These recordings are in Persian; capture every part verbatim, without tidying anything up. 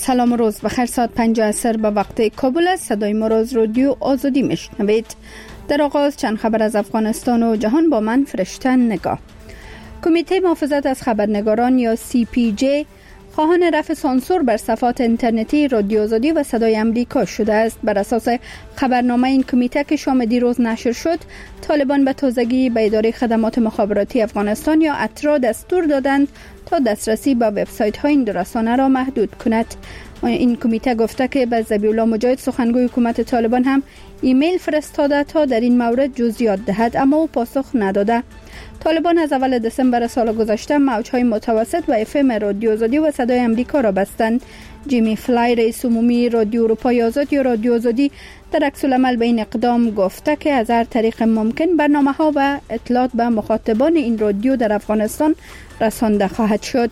سلام و روز بخیر. ساعت پنج عصر به وقت کابل است. صدای ما را از رادیو آزادی میشنوید. در آغاز چند خبر از افغانستان و جهان با من فرشته نگاه. کمیته محافظت از خبرنگاران یا سی پی جی خواهان رفع سانسور بر صفحات اینترنتی رادیو آزادی و صدای امریکا شده است. بر اساس خبرنامه این کمیته که شام دیروز نشر شد، طالبان به تازگی به اداره خدمات مخابراتی افغانستان یا اترا دستور دادند تا دسترسی به وبسایت‌های این دو رسانه را محدود کند. این کمیته گفته که به ذبیح الله مجاهد سخنگوی حکومت طالبان هم ایمیل فرستاده تا در این مورد جزئیات دهد، اما او پاسخ نداده. طالبان از اول دسامبر سال گذشته موج‌های متوسط و اف ام رادیو آزادی و صدای امریکا را بستند. جیمی فلای رئیس عمومی رادیو اروپای آزاد یا رادیو آزادی در عکس العمل به این اقدام گفته که از هر طریق ممکن برنامه‌ها و اطلاعات به مخاطبان این رادیو در افغانستان رسانده خواهد شد.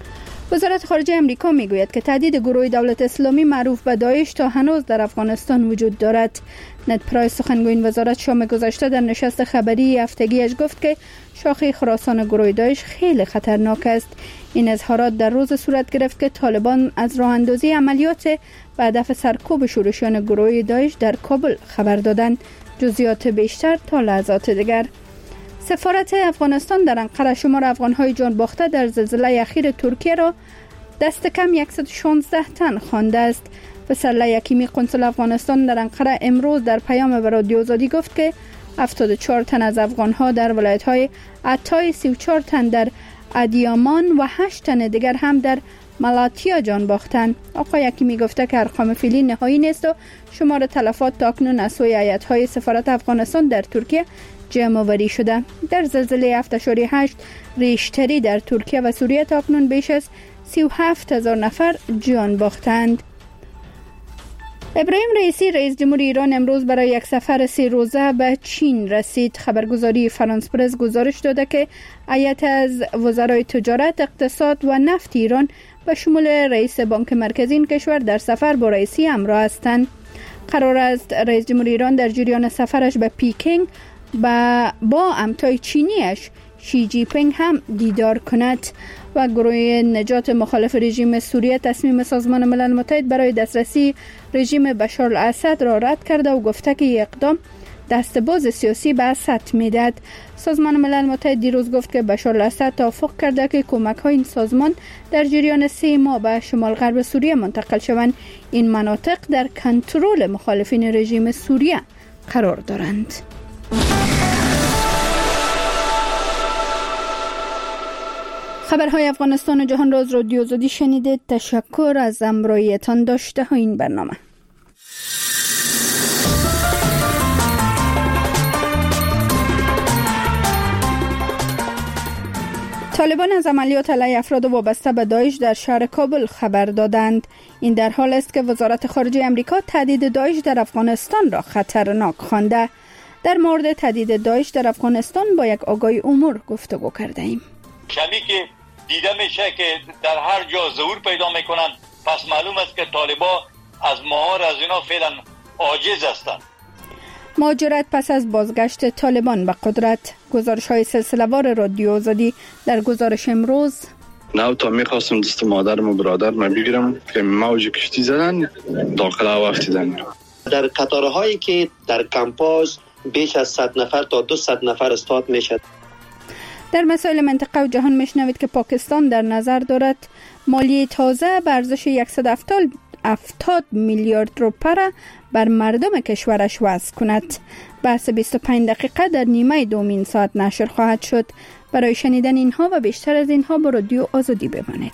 وزارت خارجه امریکا میگوید که تهدید گروه دولت اسلامی معروف به داعش تا هنوز در افغانستان وجود دارد. نت پرایس سخنگوی این وزارت شام گذشته در نشست خبری هفتگیش گفت که شاخه خراسان گروه داعش خیلی خطرناک است. این اظهارات در روز صورت گرفت که طالبان از راه اندازی عملیات به هدف سرکوب شورشیان گروه داعش در کابل خبر دادند. جزئیات بیشتر تا لحظات دیگر. سفارت افغانستان در انقره شمار افغان‌های جان باخته در زلزله اخیر ترکیه را دست کم صد و شانزده تن خوانده است. وسله یکیمی قنصل افغانستان در انقره امروز در پیام به رادیو آزادی گفت که هفتاد و چهار تن از افغان‌ها در ولایت‌های عطای، سی و چهار تن در ادیامان و هشت تن دیگر هم در ملاتیا جان باختند. آقای یکیمی گفته که ارقام فعلی نهایی نیست و شمار تلفات تاکنون از سوی هیئت‌های سفارت افغانستان در ترکیه جمع آوری شده. در زلزله هفت اشاری هشت ریشتری در ترکیه و سوریه تاکنون بیش از سی و هفت هزار نفر جان باختند. ابراهیم رئیسی رئیس جمهور ایران امروز برای یک سفر سه روزه به چین رسید. خبرگزاری فرانس پرس گزارش داده که هیئت از وزرای تجارت، اقتصاد و نفت ایران به شمول رئیس بانک مرکزی این کشور در سفر با رئیسی همراه هستند. قرار است رئیس جمهور ایران در جریان سفرش به پیکینگ با با همتای چینیش شی جی پینگ هم دیدار کند. و گروه نجات مخالف رژیم سوریه تصمیم سازمان ملل متحد برای دسترسی رژیم بشار الاسد را رد کرده و گفته که این اقدام دستباز سیاسی به اسد میدهد. سازمان ملل متحد دیروز گفت که بشار الاسد توافق کرده که کمک های این سازمان در جریان سه ماه به شمال غرب سوریه منتقل شوند. این مناطق در کنترل مخالفین رژیم سوریه قرار دارند. خبرهای افغانستان و جهان را از رادیو آزادی شنیدید. تشکر از همراهیتان داشته ها این برنامه. طالبان از عملیات علیه افراد وابسته به داعش در شهر کابل خبر دادند. این در حال است که وزارت خارجه امریکا تهدید داعش در افغانستان را خطرناک خوانده. در مورد تهدید داعش در افغانستان با یک آگاهی امور گفتگو کرده ایم. کمی که دیده میشه که در هر جا ظهور پیدا میکنند، پس معلوم است که طالبان از مهار از اینا فعلا عاجز هستند. مهاجرت پس از بازگشت طالبان به قدرت. گزارش های سلسله‌وار رادیو آزادی در گزارش امروز. نه تا میخواستم دست مادرم و برادرم بگیرم که موج کشتی زدن داخل وقتی زدن. در قطارهایی که در کمپاژ بیش از صد نفر تا دویست نفر استاد میشد. در مسائل منطقه و جهان میشنوید که پاکستان در نظر دارد مالیه تازه به ارزش صد و هفتاد میلیارد روپیه را بر مردم کشورش وضع کند. بحث بیست و پنج دقیقه در نیمه دومین ساعت نشر خواهد شد. برای شنیدن اینها و بیشتر از اینها با رادیو آزادی بمانید.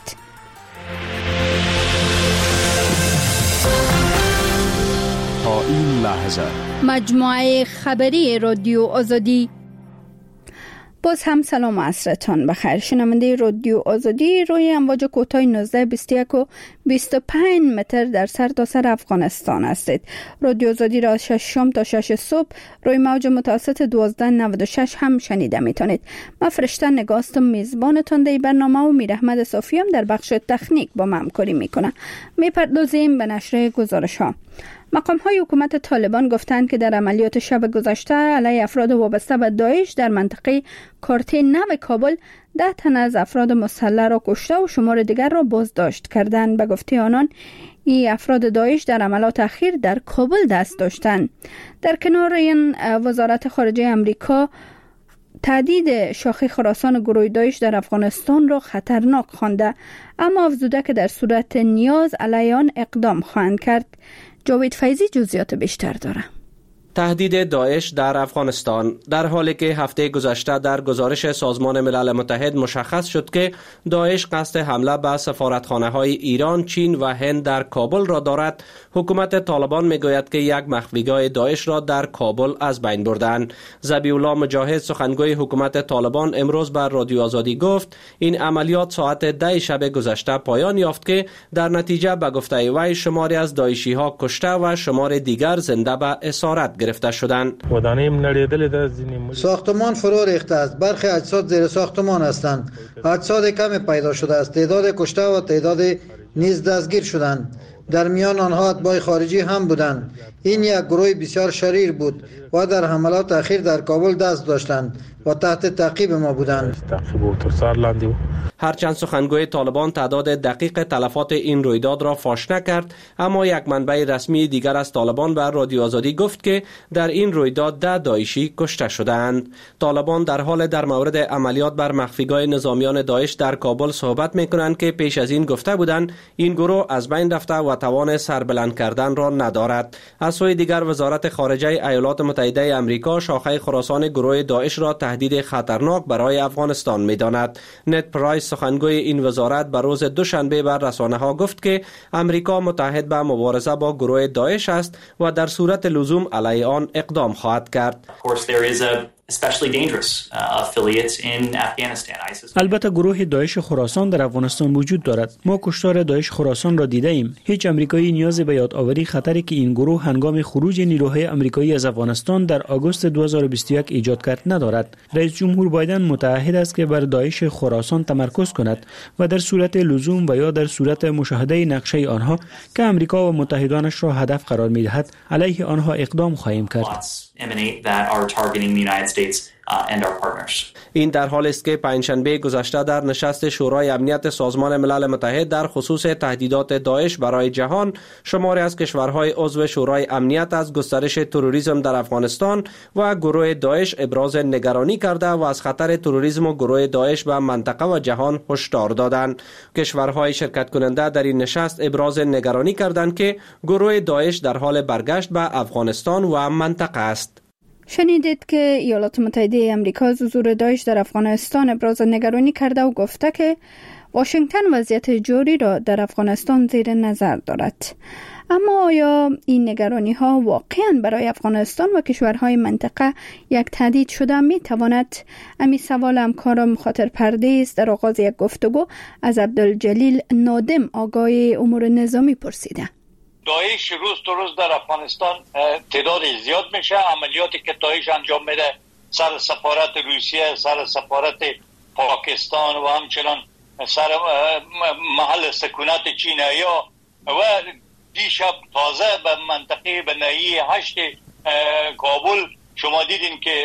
تا این لحظه مجموعه خبری رادیو آزادی. باز هم سلام و عصرتان بخیر. شنونده رادیو آزادی روی امواج کوتاه نوزده بیست و یک و بیست و پنج متر در سرتاسر افغانستان هستید. رادیو آزادی را شش شام تا شش صبح روی موج متوسط دوازده نود و شش هم شنیده میتونید. من فرشته نگاستم میزبانتان در برنامه و میر احمد صافیم در بخش تکنیک با من همکاری میکنه. میپردازیم به نشر گزارش ها. مقام‌های حکومت طالبان گفتند که در عملیات شب گذشته علیه افراد وابسته به داعش در منطقه کارته نو کابل ده تن از افراد مسلح را کشته و شمار دیگر را بازداشت کردند. به گفته آنان این افراد داعش در عملیات اخیر در کابل دست داشتند. در کنار این وزارت خارجه امریکا تهدید شاخه خراسان گروه داعش در افغانستان را خطرناک خوانده، اما افزوده که در صورت نیاز علیه آن اقدام خواهند کرد. جاوید فیضی جزئیات بیشتر داره. تهدید داعش در افغانستان در حالی که هفته گذشته در گزارش سازمان ملل متحد مشخص شد که داعش قصد حمله به سفارتخانه‌های ایران، چین و هند در کابل را دارد، حکومت طالبان میگوید که یک مخفیگاه داعش را در کابل از بین بردند. ذبیح الله مجاهد سخنگوی حکومت طالبان امروز بر رادیو آزادی گفت این عملیات ساعت ده شب گذشته پایان یافت که در نتیجه به گفته وی شماری از داعشی ها کشته و شمار دیگر زنده به اسارت گرفته شدند. ساختمان فرو ریخته است. برخی اجساد زیر ساختمان هستند. اجساد کمی پیدا شده است. تعداد کشته و تعداد نیز دستگیر شدند. در میان آنها اتباع خارجی هم بودند. این یک گروه بسیار شریر بود و در حملات اخیر در کابل دست داشتند و تحت تعقیب ما بودند. هرچند سخنگوی طالبان تعداد دقیق تلفات این رویداد را فاش نکرد، اما یک منبع رسمی دیگر از طالبان بر رادیو آزادی گفت که در این رویداد ده داعشی کشته شدند. طالبان در حال در مورد عملیات بر مخفیگاه نظامیان داعش در کابل صحبت می‌کنند که پیش از این گفته بودند این گروه از بین رفته و توان سربلند کردن را ندارد. از سوی دیگر وزارت خارجه ایالات متحده آمریکا شاخه خراسان گروه داعش را تهدید خطرناک برای افغانستان می‌داند. نت پرایس سخنگوی این وزارت بر روز دوشنبه بر رسانه ها گفت که امریکا متحد به مبارزه با گروه داعش است و در صورت لزوم علیه آن اقدام خواهد کرد. البته گروه داعش خراسان در افغانستان وجود دارد. ما کشتار داعش خراسان را دیده ایم. هیچ امریکایی نیاز به یادآوری خطری که این گروه هنگام خروج نیروهای امریکایی از افغانستان در آگوست دو هزار و بیست و یک ایجاد کرد ندارد. رئیس جمهور بایدن متعهد است که بر داعش خراسان تمرکز کند و در صورت لزوم و یا در صورت مشاهده نقشه آنها که امریکا و متحدانش را هدف قرار می‌دهد علیه آنها اقدام خواهیم کرد. این در حالی است که پنجشنبه گذشته در نشست شورای امنیت سازمان ملل متحد در خصوص تهدیدات داعش برای جهان شماری از کشورهای عضو شورای امنیت از گسترش تروریسم در افغانستان و گروه داعش ابراز نگرانی کرده و از خطر تروریسم و گروه داعش به منطقه و جهان هشدار دادند. کشورهای شرکت کننده در این نشست ابراز نگرانی کردند که گروه داعش در حال برگشت به افغانستان و منطقه است. شنیدید که ایالات متحده آمریکا از حضور داعش در افغانستان ابراز نگرانی کرده و گفته که واشنگتن وضعیت جاری را در افغانستان زیر نظر دارد. اما آیا این نگرانی ها واقعا برای افغانستان و کشورهای منطقه یک تهدید شده می تواند؟ امی سوال همکارم مخاطر پرده است در آغاز یک گفتگو از عبدالجلیل نادم آگاه امور نظامی پرسیده. داعش روز تا روز در افغانستان تعداد زیاد میشه. عملیاتی که داعش انجام میده سر سفارت روسیه، سر سفارت پاکستان و همچنان سر محل سکونت چینیا و دیشب تازه به منطقه به ناحیه هشت کابل شما دیدین که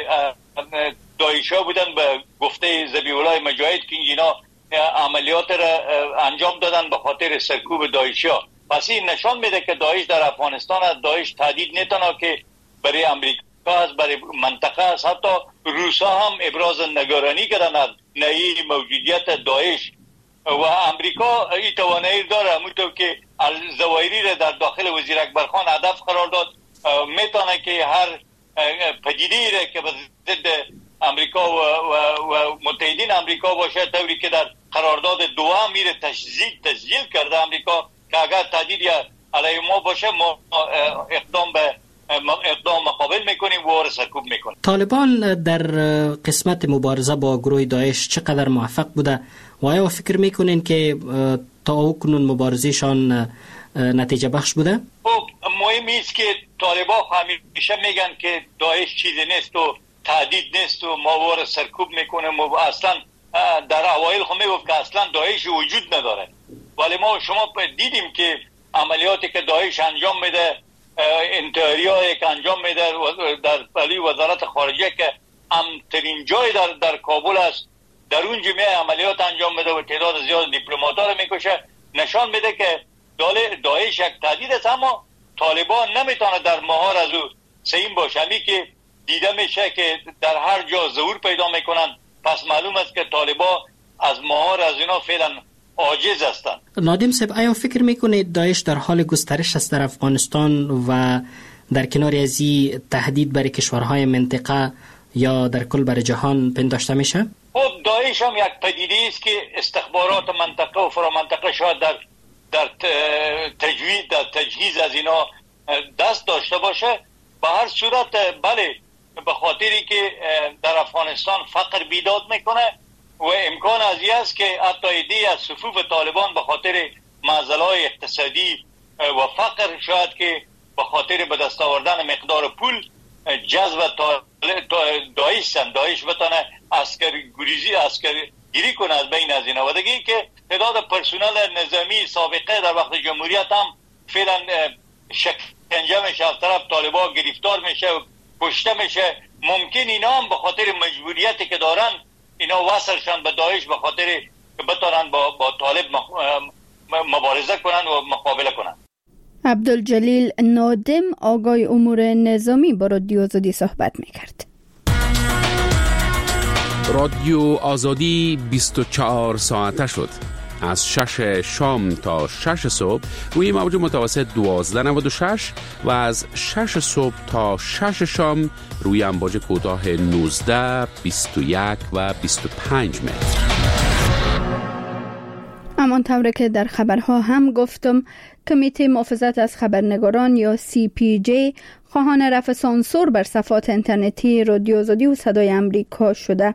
داعش ها بودن به گفته ذبیح الله مجاهد که اینا عملیات را انجام دادن به خاطر سرکوب داعش ها. پس این نشان میده که داعش در افغانستان است. داعش تهدید نه تنها که برای امریکا است، برای منطقه است. حتی روسا هم ابراز نگرانی کردن از نحیه موجودیت داعش و امریکا این توانایی داره همونطور که الزوایری را در داخل وزیر اکبرخان هدف قرار داد، میتونه که هر پدیده‌ای را که به ضد امریکا و, و, و متحدین امریکا باشه طوری که در قرارداد دوام میره تشدید تسجیل کرده امریکا که اگر تهدید علیه ما باشه ما اقدام به اقدام مقابل میکنیم و سرکوب میکنیم. طالبان در قسمت مبارزه با گروه داعش چقدر موفق بوده و آیا فکر میکنین که تا اکنون مبارزهشان نتیجه بخش بوده؟ خب مهم است که طالبان همیشه میگن که داعش چیزی نیست و تهدید نیست و ما وار سرکوب میکنیم و اصلا در اوایل خود میگفت که اصلا داعش وجود نداره، ولی ما شما دیدیم که عملیاتی که داعش انجام میده انتحاریایی که انجام میده در ولی وزارت خارجه که امترین جای در در کابل است، در اون جمعه عملیات انجام میده و تعداد زیاد دیپلمات‌ها رو میکشه، نشان میده که داعش یک تهدید است، اما طالبان نمیتونه در مهار از او سیم باشه. همی که دیده میشه که در هر جا ظهور پیدا میکنن، پس معلوم است که طالبان از مهار از اینا فعلا عاجز هستند. نادم صاحب، آیا فکر میکنید داعش در حال گسترش است در افغانستان و در کنار از این تهدید برای کشورهای منطقه یا در کل برای جهان پنداشته میشه؟ خب داعش هم یک پدیده است که استخبارات منطقه و فرامنطقه شاید در در تجوید در تجهیز از اینا دست داشته باشه. به هر صورت بله، به خاطری که در افغانستان فقر بیداد میکنه و امکان از این است که حتی ایده از صفوف طالبان به خاطر معضلات اقتصادی و فقر شاید که به خاطر به دست آوردن مقدار پول جذب داعش داعش بتانه عسکر گریزی عسکر گیری کنه از بین از اینا. و دیگه که تعداد پرسنل نظامی سابقه در وقت جمهوریت هم فعلا شکنجه میشه، از طرف طالبان گرفتار میشه و کشته میشه. ممکن اینا هم به خاطر مجبوریتی که دارن اینا وصلشان به داعش به خاطر که بتانن با, با طالب مبارزه کنن و مقابله کنن. عبدالجلیل نادم آقای امور نظامی با رادیو آزادی صحبت میکرد. رادیو آزادی بیست و چهار ساعته شد. از شش شام تا شش صبح روی موج متوسط دوازده نود و شش و از شش صبح تا شش شام روی امواج کوتاه نوزده، بیست و یک و بیست و پنج متر. همانطور که در خبرها هم گفتم، کمیته محافظت از خبرنگاران یا سی پی جی خواهان رفع سانسور بر صفحات اینترنتی رادیو آزادی و صدای امریکا شده.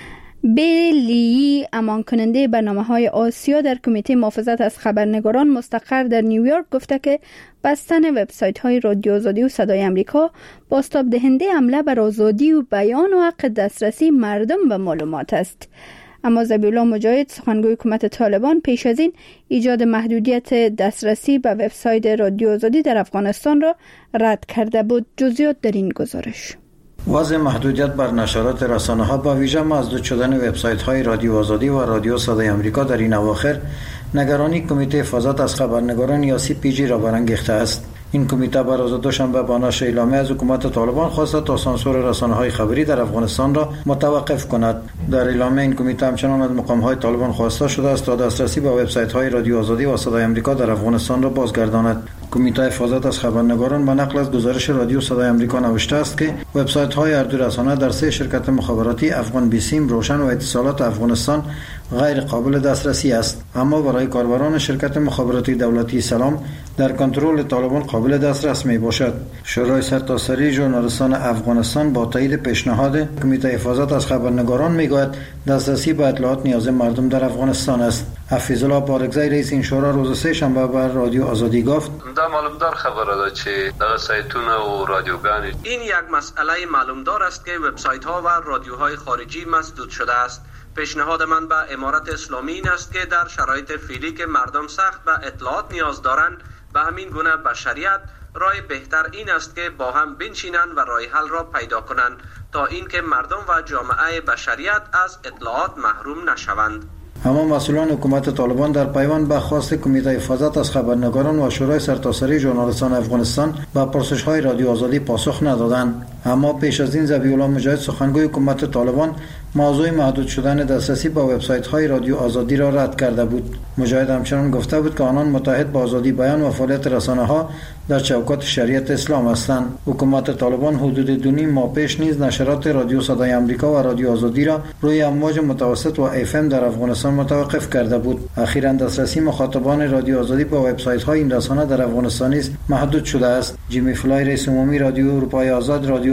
بیلی امان کننده برنامه‌های آسیا در کمیته محافظت از خبرنگاران مستقر در نیویورک گفته که بستن وبسایت‌های رادیو آزادی و صدای امریکا بازتاب دهنده حمله بر آزادی و بیان و حق دسترسی مردم به معلومات است. اما ذبیح الله مجاهد سخنگوی حکومت طالبان پیش از این ایجاد محدودیت دسترسی به وبسایت رادیو آزادی در افغانستان را رد کرده بود. جزئیات در این گزارش. وضع محدودیت بر نشرات رسانه‌ها با ویژه مسدود شدن وبسایت‌های رادیو آزادی و رادیو صدای آمریکا در این اواخر نگرانی کمیته حفاظت از خبرنگاران یا سی پی جی را برانگیخته است. این کمیته بر روز دوشنبه با نشر اعلامیه از حکومت طالبان خواسته تا سانسور رسانه‌های خبری در افغانستان را متوقف کند. در اعلامیه این کمیته همچنان از مقام‌های طالبان خواسته شده است تا دسترسی به وبسایت‌های رادیو آزادی و صدای آمریکا در افغانستان را بازگرداند. کمیته حفاظت از خبرنگاران به نقل از گزارش رادیو صدای آمریکا نوشته است که وبسایت‌های هر دو رسانه در سه شرکت مخابراتی افغان بیسیم، روشن و اتصالات افغانستان غیر قابل دسترسی است، اما برای کاربران شرکت مخابراتی دولتی سلام در کنترل طالبان قابل دسترس می باشد. شورای سرتاسری ژورنالیستان افغانستان با تایید پیشنهاد کمیته حفاظت از خبرنگاران میگوید دسترسی به اطلاعات نیاز مردم در افغانستان است. حفیظ الله بارگزای رئیس این شورا روز سه شنبه بر رادیو آزادی گفت: دا معلومدار خبره ده چې دغه سایتونه او رادیوګانی این یک مسئله معلومدار است که وبسایت ها و رادیوهای خارجی مسدود شده است. پیشنهاد من به امارت اسلامی این است که در شرایط فعلی که مردم سخت به اطلاعات نیاز دارند، به همین گونه بشریت راه بهتر این است که با هم بنشینند و راه حل را پیدا کنند تا اینکه مردم و جامعه بشریت از اطلاعات محروم نشوند. اما مسئولان حکومت طالبان در پیوند به خواست کمیته حفاظت از خبرنگاران و شورای سرتاسری ژورنالیستان افغانستان به پرسش‌های رادیو آزادی پاسخ ندادند. اما پیش از این ذبیح الله مجاهد سخنگوی حکومت طالبان موضوع محدود شدن دسترسی به وبسایت‌های رادیو آزادی را رد کرده بود. مجاهد همچنان گفته بود که آنان متحد با آزادی بیان و فعالیت رسانه‌ها در چوکات شریعت اسلام هستند. حکومت طالبان حدود دو نیم ماه پیش نیز نشرات رادیو صدای آمریکا و رادیو آزادی را روی امواج متوسط و اف ام در افغانستان متوقف کرده بود. اخیراً دسترسی مخاطبان رادیو آزادی به وبسایت‌های این رسانه در افغانستان نیز محدود شده است. جیمی فلای رئیس عمومی رادیو اروپای آزاد رادیو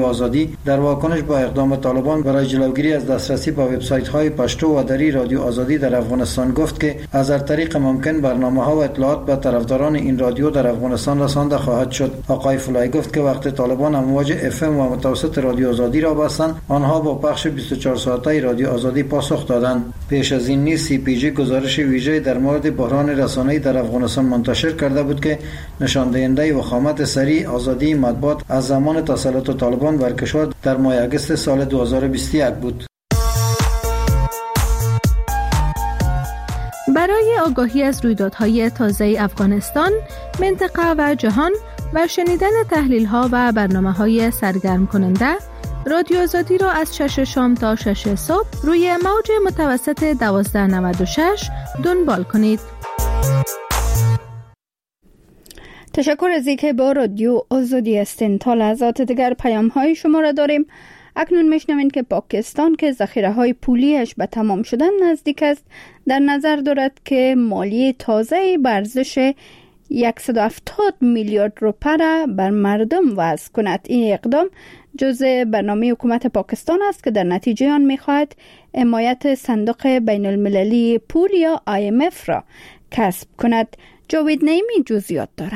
رادیو آزادی در واکنش با اقدام طالبان برای جلوگیری از دسترسی به وبسایت‌های پشتو و دری رادیو آزادی در افغانستان گفت که از هر طریق ممکن برنامه‌ها و اطلاعات به طرفداران این رادیو در افغانستان رسانده خواهد شد. آقای فولای گفت که وقتی طالبان امواج اف ام و متوسط رادیو آزادی را بستند، آنها با پخش بیست و چهار ساعته رادیو آزادی پاسخ دادند. پیش از این نیز سی پی جی گزارش ویژه در مورد بحران رسانه‌ای در افغانستان منتشر کرده بود که نشان دهنده وخامت سریع آزادی مطبوعات از زمان تسلط طالبان بر کشور در ماه اگست سال دو هزار و بیست و یک بود. برای آگاهی از رویدادهای تازه افغانستان، منطقه و جهان و شنیدن تحلیل‌ها و برنامه‌های سرگرم کننده، رادیو آزادی را از شش شام تا شش صبح روی موج متوسط دوازده نود و شش دنبال کنید. تشکر از اینکه با رادیو آزادی هستین. تا لحظات دیگر پیام های شما را داریم. اکنون میشنوین که پاکستان که ذخیره های پولیش به تمام شدن نزدیک است، در نظر دارد که مالیه تازه به ارزش صد و هفتاد میلیارد روپیه را بر مردم وضع کند. این اقدام جزء برنامه حکومت پاکستان است که در نتیجه آن میخواهد حمایت صندوق بین المللی پول یا آی ام اف را کسب کند. جاوید نعیمی جزئیات داره.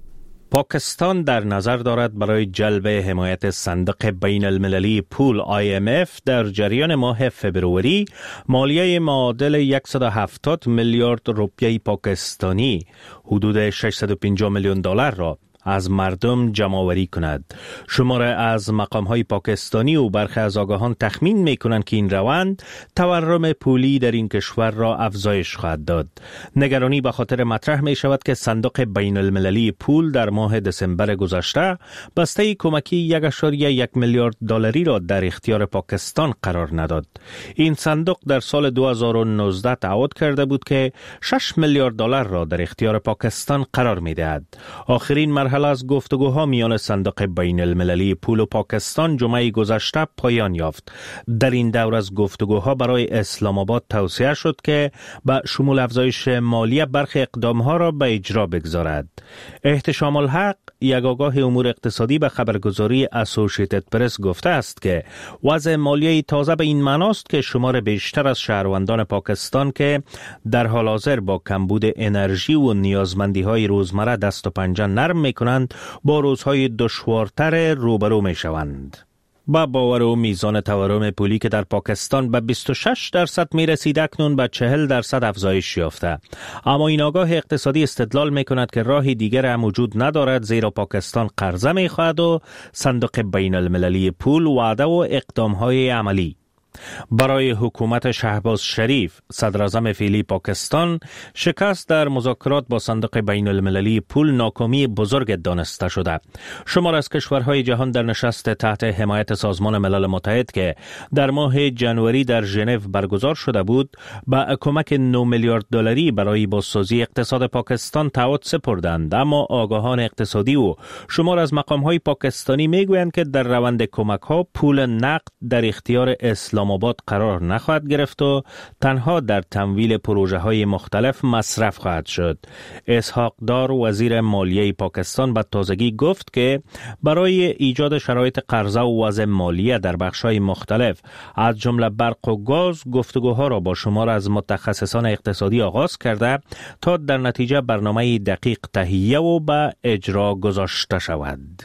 پاکستان در نظر دارد برای جلب حمایت صندوق بین المللی پول آی ام اف در جریان ماه فبروری مالیه معادل صد و هفتاد میلیارد روپیه پاکستانی، حدود ششصد و پنجاه میلیون دلار را از مردم جمع‌آوری کند. شماره از مقام‌های پاکستانی و برخی از آگاهان تخمین می‌کنند که این روند تورم پولی در این کشور را افزایش خواهد داد. نگرانی به خاطر مطرح می‌شود که صندوق بین المللی پول در ماه دسامبر گذشته بسته کمکی یک ممیز یک میلیارد دلاری را در اختیار پاکستان قرار نداد. این صندوق در سال دو هزار و نوزده تعهد کرده بود که شش میلیارد دلار را در اختیار پاکستان قرار می‌دهد. آخرین مرحله از گفتگوها میان صندوق بین المللی پول و پاکستان جمعه گذشته پایان یافت. در این دور از گفتگوها برای اسلام آباد توصیه شد که به شمول افزایش مالیه برخی اقدامها را به اجرا بگذارد. احتشام الحق، یک آگاه امور اقتصادی، به خبرگزاری اسوسییتد پرس گفته است که وضع مالیه تازه به این معناست که شمار بیشتر از شهروندان پاکستان که در حال حاضر با کمبود انرژی و نیازمندی‌های روزمره دست و پنجه نرم می‌کنند با روزهای دشوارتر روبرو می‌شوند. با باور و میزان تورم پولی که در پاکستان به بیست و شش درصد میرسید، اکنون به چهل درصد افزایش یافته. اما این آگاه اقتصادی استدلال میکند که راه دیگر هم وجود ندارد، زیرا پاکستان قرضه میخواهد و صندوق بین المللی پول وعده و اقدامهای عملی. برای حکومت شهباز شریف، صدر اعظم فعلی پاکستان، شکست در مذاکرات با صندوق بین المللی پول ناکامی بزرگ دانسته شده. شمار از کشورهای جهان در نشست تحت حمایت سازمان ملل متحد که در ماه جنوری در ژنو برگزار شده بود، با کمک نه میلیارد دلاری برای بازسازی اقتصاد پاکستان تعهد سپردند. اما آگاهان اقتصادی و شمار از مقامهای پاکستانی میگویند که در روند کمک‌ها پول نقد در اختیار اسلام آباد قرار نخواهد گرفت و تنها در تمویل پروژه های مختلف مصرف خواهد شد. اسحاق دار، وزیر مالیه پاکستان، به تازگی گفت که برای ایجاد شرایط قرضه و وضع مالیه در بخش‌های مختلف از جمله برق و گاز گفتگوها را با شمار از متخصصان اقتصادی آغاز کرده تا در نتیجه برنامه دقیق تهیه و به اجرا گذاشته شود.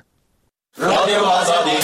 رادیو آزادی.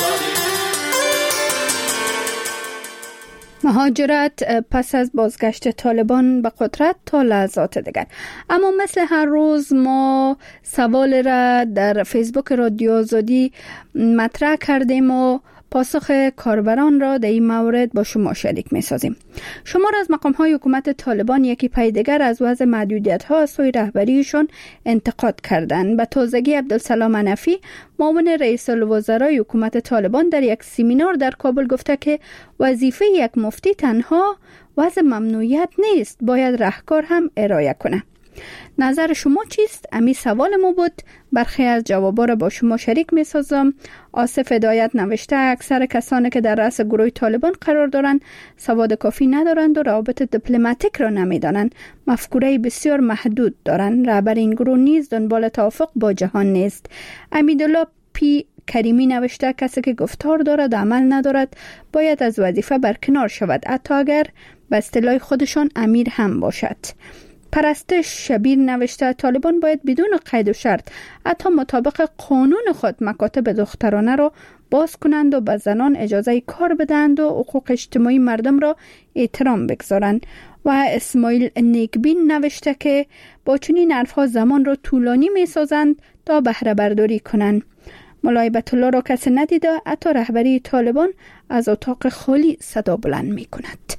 مهاجرت پس از بازگشت طالبان به قدرت تا لحظات دیگر. اما مثل هر روز ما سوال را در فیسبوک رادیو آزادی مطرح کردیم و پاسخ کاربران را در این مورد با شما شریک می سازیم. شمار از مقام های حکومت طالبان یکی پی دیگر از وضع محدودیت ها از سوی رهبریشان انتقاد کردند. به تازگی عبدالسلام حنفی، معاون رئیس الوزرای حکومت طالبان، در یک سمینار در کابل گفته که وظیفه یک مفتی تنها وضع ممنوعیت نیست، باید راهکار هم ارائه کنه. نظر شما چیست؟ امی سوال ما بود. برخی از جوابا را با شما شریک می سازم. آصف هدایت نوشته اکثر کسانی که در رأس گروه طالبان قرار دارند سواد کافی ندارند و روابط دیپلماتیک را نمیدانند. مفکوره بسیار محدود دارند. رهبر این گروه نیز دنبال توافق با جهان نیست. امیدالله پی کریمی نوشته کسی که گفتار دارد عمل ندارد باید از وظیفه برکنار شود، حتی اگر به اصطلاح خودشان امیر هم باشد. پرستش شبیر نوشته طالبان باید بدون قید و شرط حتی مطابق قانون خود مکاتب دخترانه را باز کنند و به زنان اجازه کار بدهند و حقوق اجتماعی مردم را احترام بگذارند. و اسماعیل نیکبین نوشته که با چنین حرفها زمان را طولانی می سازند تا بهره برداری کنند. مولای بیت الله را کسی ندیده، حتی رهبری طالبان از اتاق خالی صدا بلند می کند.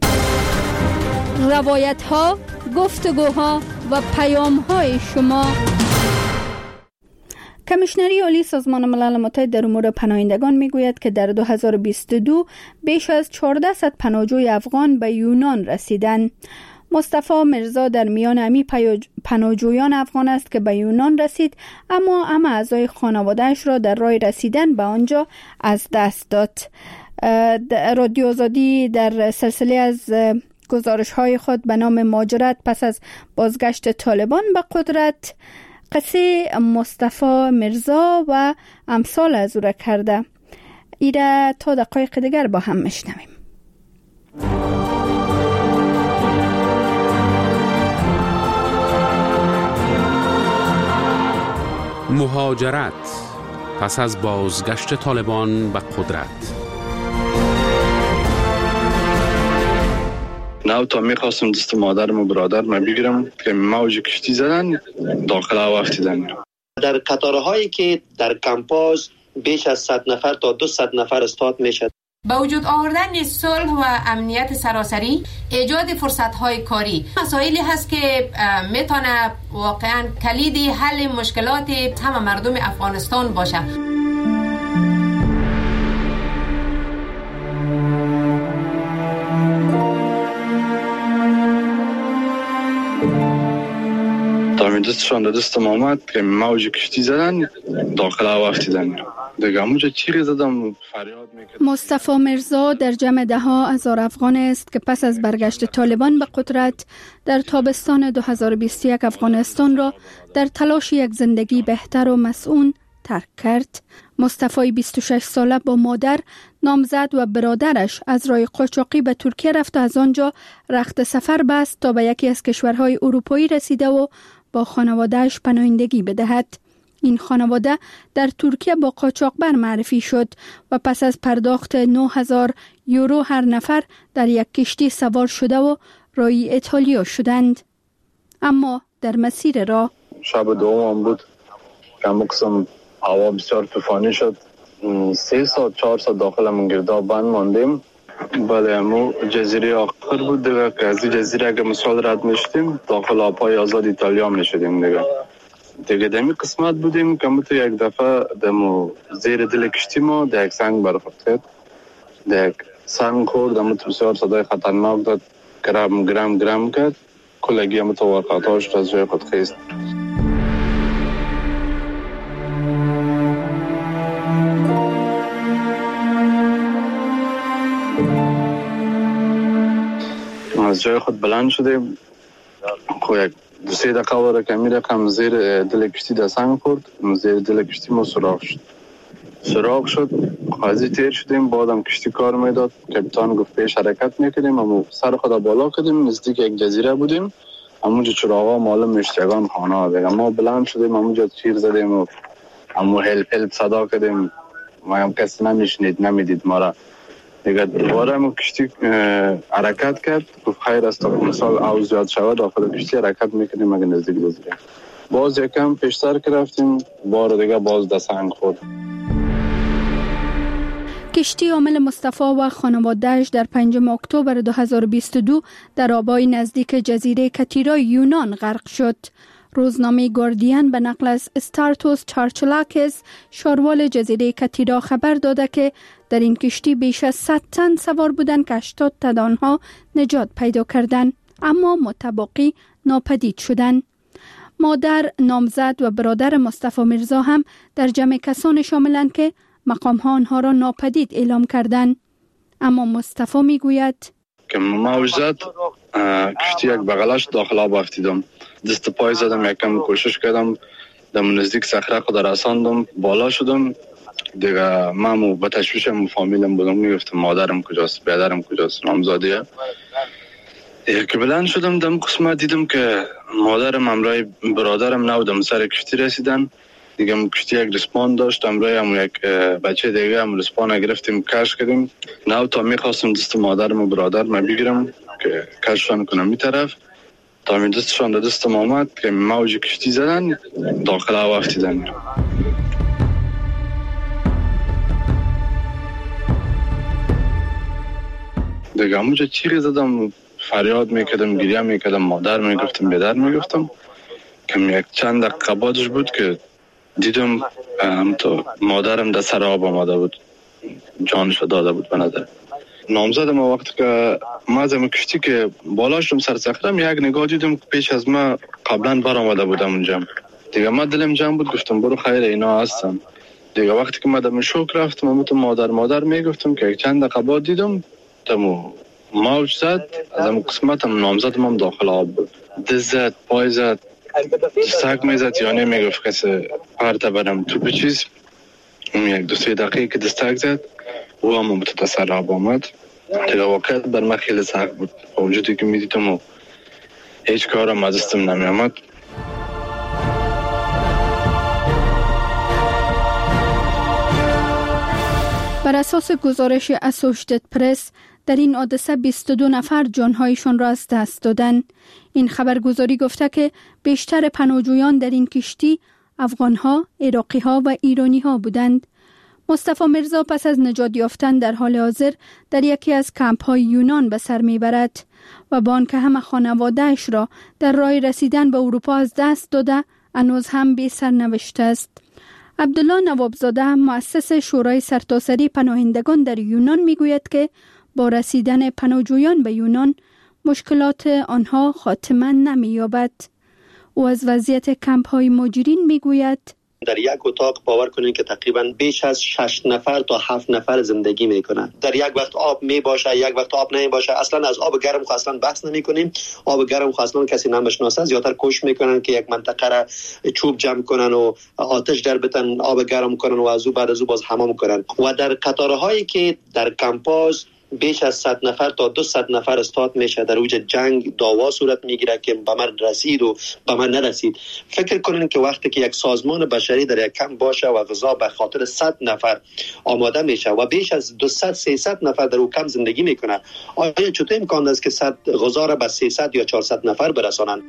روایت ها، گفتگوها و پیام های شما. کمیشنری عالی سازمان ملل متحد در امور پناهندگان میگوید که در دو هزار و بیست و دو بیش از چهارصد پناهجوی افغان به یونان رسیدند. مصطفی مرزا در میان امی پناهجویان افغان است که به یونان رسید، اما همه اعضای خانواده‌اش را در راه رسیدن به آنجا از دست داد. رادیو آزادی در سلسله از گزارش های خود به نام مهاجرت پس از بازگشت طالبان به قدرت قصه مصطفی مرزا و امثال از او را کرده. ایره تا دقایق دیگر با هم میشنویم. مهاجرت پس از بازگشت طالبان به قدرت. نه تا میخواستم دست مادرم و برادرم بگیرم که موج کشتی زدن داخل وقتیدن. در قطارهایی که در کمپاژ بیش از صد نفر تا دویست نفر استاد میشد. با وجود آوردن صلح و امنیت سراسری، ایجاد فرصت‌های کاری مسائلی هست که میتونه واقعا کلید حل مشکلات همه مردم افغانستان باشه. تا دستشان در دستم آمد که موج کشتی زدن داخل وقتیدن. دیگه همونجا چیغ زدم فریاد میکرد. مصطفی مرزا در جمع ده ها هزار افغان است که پس از برگشت طالبان به قدرت در تابستان دو هزار و بیست و یک افغانستان را در تلاش یک زندگی بهتر و مسئول ترک کرد. مصطفی بیست و شش ساله با مادر، نامزد و برادرش از راه قاچاقی به ترکیه رفت و از آنجا رخت سفر بست تا به یکی از کشورهای اروپایی رسیده و با خانوادهش پناهندگی بدهد. این خانواده در ترکیه با قاچاقبر معرفی شد و پس از پرداخت نه هزار یورو هر نفر در یک کشتی سوار شده و راهی ایتالیا شدند. اما در مسیر راه شب دوم بود که مقسم هوا بسیار طوفانی شد. سه ساعت چهار ساعت داخل من گرداب بند ماندیم. بله امو جزیره آخر بود دیگه که از جزیره اگه مثال رد میشتیم داخل آبهای آزاد ایتالیا میشدیم دیگه. دیگه دمی قسمت بودیم که متو یک دفعه دمو زیر دل کشتی ما در یک سنگ برخورد کرد. در یک سنگ خورد متو بسیار صدای خطرناک داد، گرم گرم گرم کرد، کلگی متو ورقاتاش از جای خود خیست. از جای خود بلند شدیم، خو یک دو سه دقیقه وره که می رقم زیر دل کشتی در سنگ خورد، زیر دل کشتی ما سراغ شد سراغ شد خواهزی تیر شدیم. بعدم کشتی کار میداد، کپیتان گفت پیش حرکت میکنیم. اما سر خدا بالا کردیم، نزدیک یک جزیره بودیم، همونجا چراغا معلوم میشتگان خانه ها دیگه. ما بلند شدیم، همونجا تیر زدیم و همو هلپ هلپ صدا کردیم، ما هم کسی نمیشنید نمیدید ما را دیگه. دوباره ما کشتی حرکت کرد، گفت خیر است تا مثال او زیاد شود داخل کشتی حرکت میکنیم اگه نزدیک جزیره. باز یکم پیشتر که رفتیم بار دیگه باز در سنگ خورد. کشتی حامل مصطفی و خانواده‌اش در پنجم اکتبر دو هزار و بیست و دو در آبای نزدیک جزیره کتیرا یونان غرق شد. روزنامه گاردین به نقل از استارتوس چارچلاکس شاروال جزیره کتیرا خبر داده که در این کشتی بیش از صد تن سوار بودند که هشتاد تن آنها نجات پیدا کردند، اما متباقی ناپدید شدند. مادر، نامزد و برادر مصطفی مرزا هم در جمع کسان شاملند که مقام‌ها آنها را ناپدید اعلام کردند. اما مصطفی میگوید که موج زد، کشتی یک بغلش داخل آب افتیدم، دست پای زدم، یکم کوشش کردم در نزدیک صخره خود رساندم، بالا شدم، دیگه من با تشویشم فامیلم بودم، میگفتم مادرم کجاست، برادرم کجاست، نامزادیه. که بلند شدم دم قسمت دیدم که مادرم همراه برادرم نبودم سر کشتی رسیدن دیگه. کشتی یک رسپان داشت، همراه هم یک بچه دیگه هم رسپان گرفتیم کش کردیم. نو تا میخواستم دست مادرم و برادرم بگیرم که کششان کنم می طرف، تا می دستشان در دستم آمد که موج کشتی زدن داخل هوا افتیدن. دیگه همونجا چیغی زدم، فریاد میکردم، گریه میکردم، مادر میگفتم، بیدر میگفتم که یک چند دقیقه بعدش بود که دیدم هم تو مادرم در سر آب آمده بود، جانش داده بود به نظر. نامزدم وقتی که ما از کشتی که بالا شدم سر صخره یک نگاه دیدم که پیش از ما قبلا بر آمده بودم اونجا. دیگه ما دلم جمع بود، گفتم برو خیر اینا هستن. دیگه وقتی که ما دم شوک رفتم امت مادر مادر میگفتم که چند دقیقه بعد دیدم تمو موج زد، از اون قسمت هم نامزدم هم داخل آب بود. دست زد، پای زد، دستک میزد، یعنی میگفت کسی پرت برم تو به چیز. اون یک دو سه دقیقه که دستک زد او هم متصر آب آمد. دیگه واقعیت بر من خیلی سخت بود، با وجودی که میدیدم و هیچ کارم از دستم نمی آمد. بر اساس گزارش اسوشیتد پرس در این حادثه بیست و دو نفر جانهایشان را از دست دادند. این خبرگزاری گفته که بیشتر پناهجویان در این کشتی افغانها، عراقیها و ایرانیها بودند. مصطفی مرزا پس از نجات یافتن در حال حاضر در یکی از کمپ‌های یونان به سر میبرد و با آنکه همه خانواده‌اش را در راه رسیدن به اروپا از دست داده، هنوز هم بی سرنوشت است. عبدالله نوابزاده، مؤسس شورای سرتاسری پناهندگان در یونان، میگوید که با رسیدن پناهجویان به یونان مشکلات آنها خاتمه نمی‌یابد. او از وضعیت کمپ‌های مهاجرین میگوید در یک اتاق باور کنین که تقریبا بیش از شش نفر تا هفت نفر زندگی میکنن. در یک وقت آب می باشه، یک وقت آب نمی باشه. اصلا از آب گرم خو اصلا بحث نمی کنیم. آب گرم خو اصلا کسی نمیشناسه. زیاتر کوشش میکنن که یک منطقه را چوب جمع کنن و آتش در بتن، آب گرم کنن و از او بعد از او باز حمام کنن. و در قطارهایی که در کمپاژ بیش از صد نفر تا دویست نفر استاد میشه، در اوج جنگ دعوا صورت میگیره که به من رسید و به من نرسید. فکر کنین که وقتی که یک سازمان بشری در یک کمپ باشه و غذا به خاطر صد نفر آماده میشه و بیش از دویست سیصد نفر در اون کمپ زندگی میکنه، آیا چطور امکان است که صد غذا را به سیصد یا چهارصد نفر برسانند؟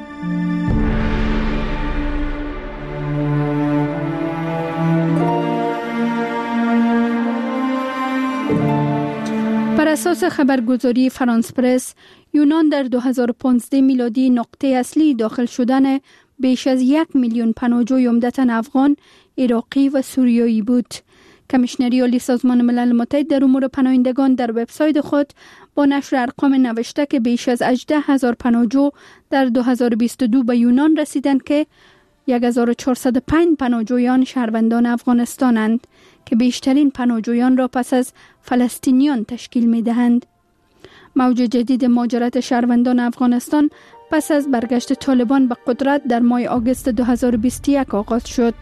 بر اساس خبرگزاری فرانس پرس، یونان در دو هزار و پانزده میلادی نقطه اصلی داخل شدن بیش از یک میلیون پناهجوی عمدتاً افغان، عراقی و سوریایی بود. کمیشنری عالی سازمان ملل متحد در امور پناهندگان در وبسایت خود با نشر ارقام نوشته که بیش از هجده هزار پناهجو در دو هزار و بیست و دو به یونان رسیدند که هزار و چهارصد و پنج پناهجویان شهروندان افغانستانند که بیشترین پناهجویان را پس از فلسطینیان تشکیل می دهند. موج جدید مهاجرت شهروندان افغانستان پس از برگشت طالبان به قدرت در ماه آگوست دو هزار و بیست و یک آغاز شد.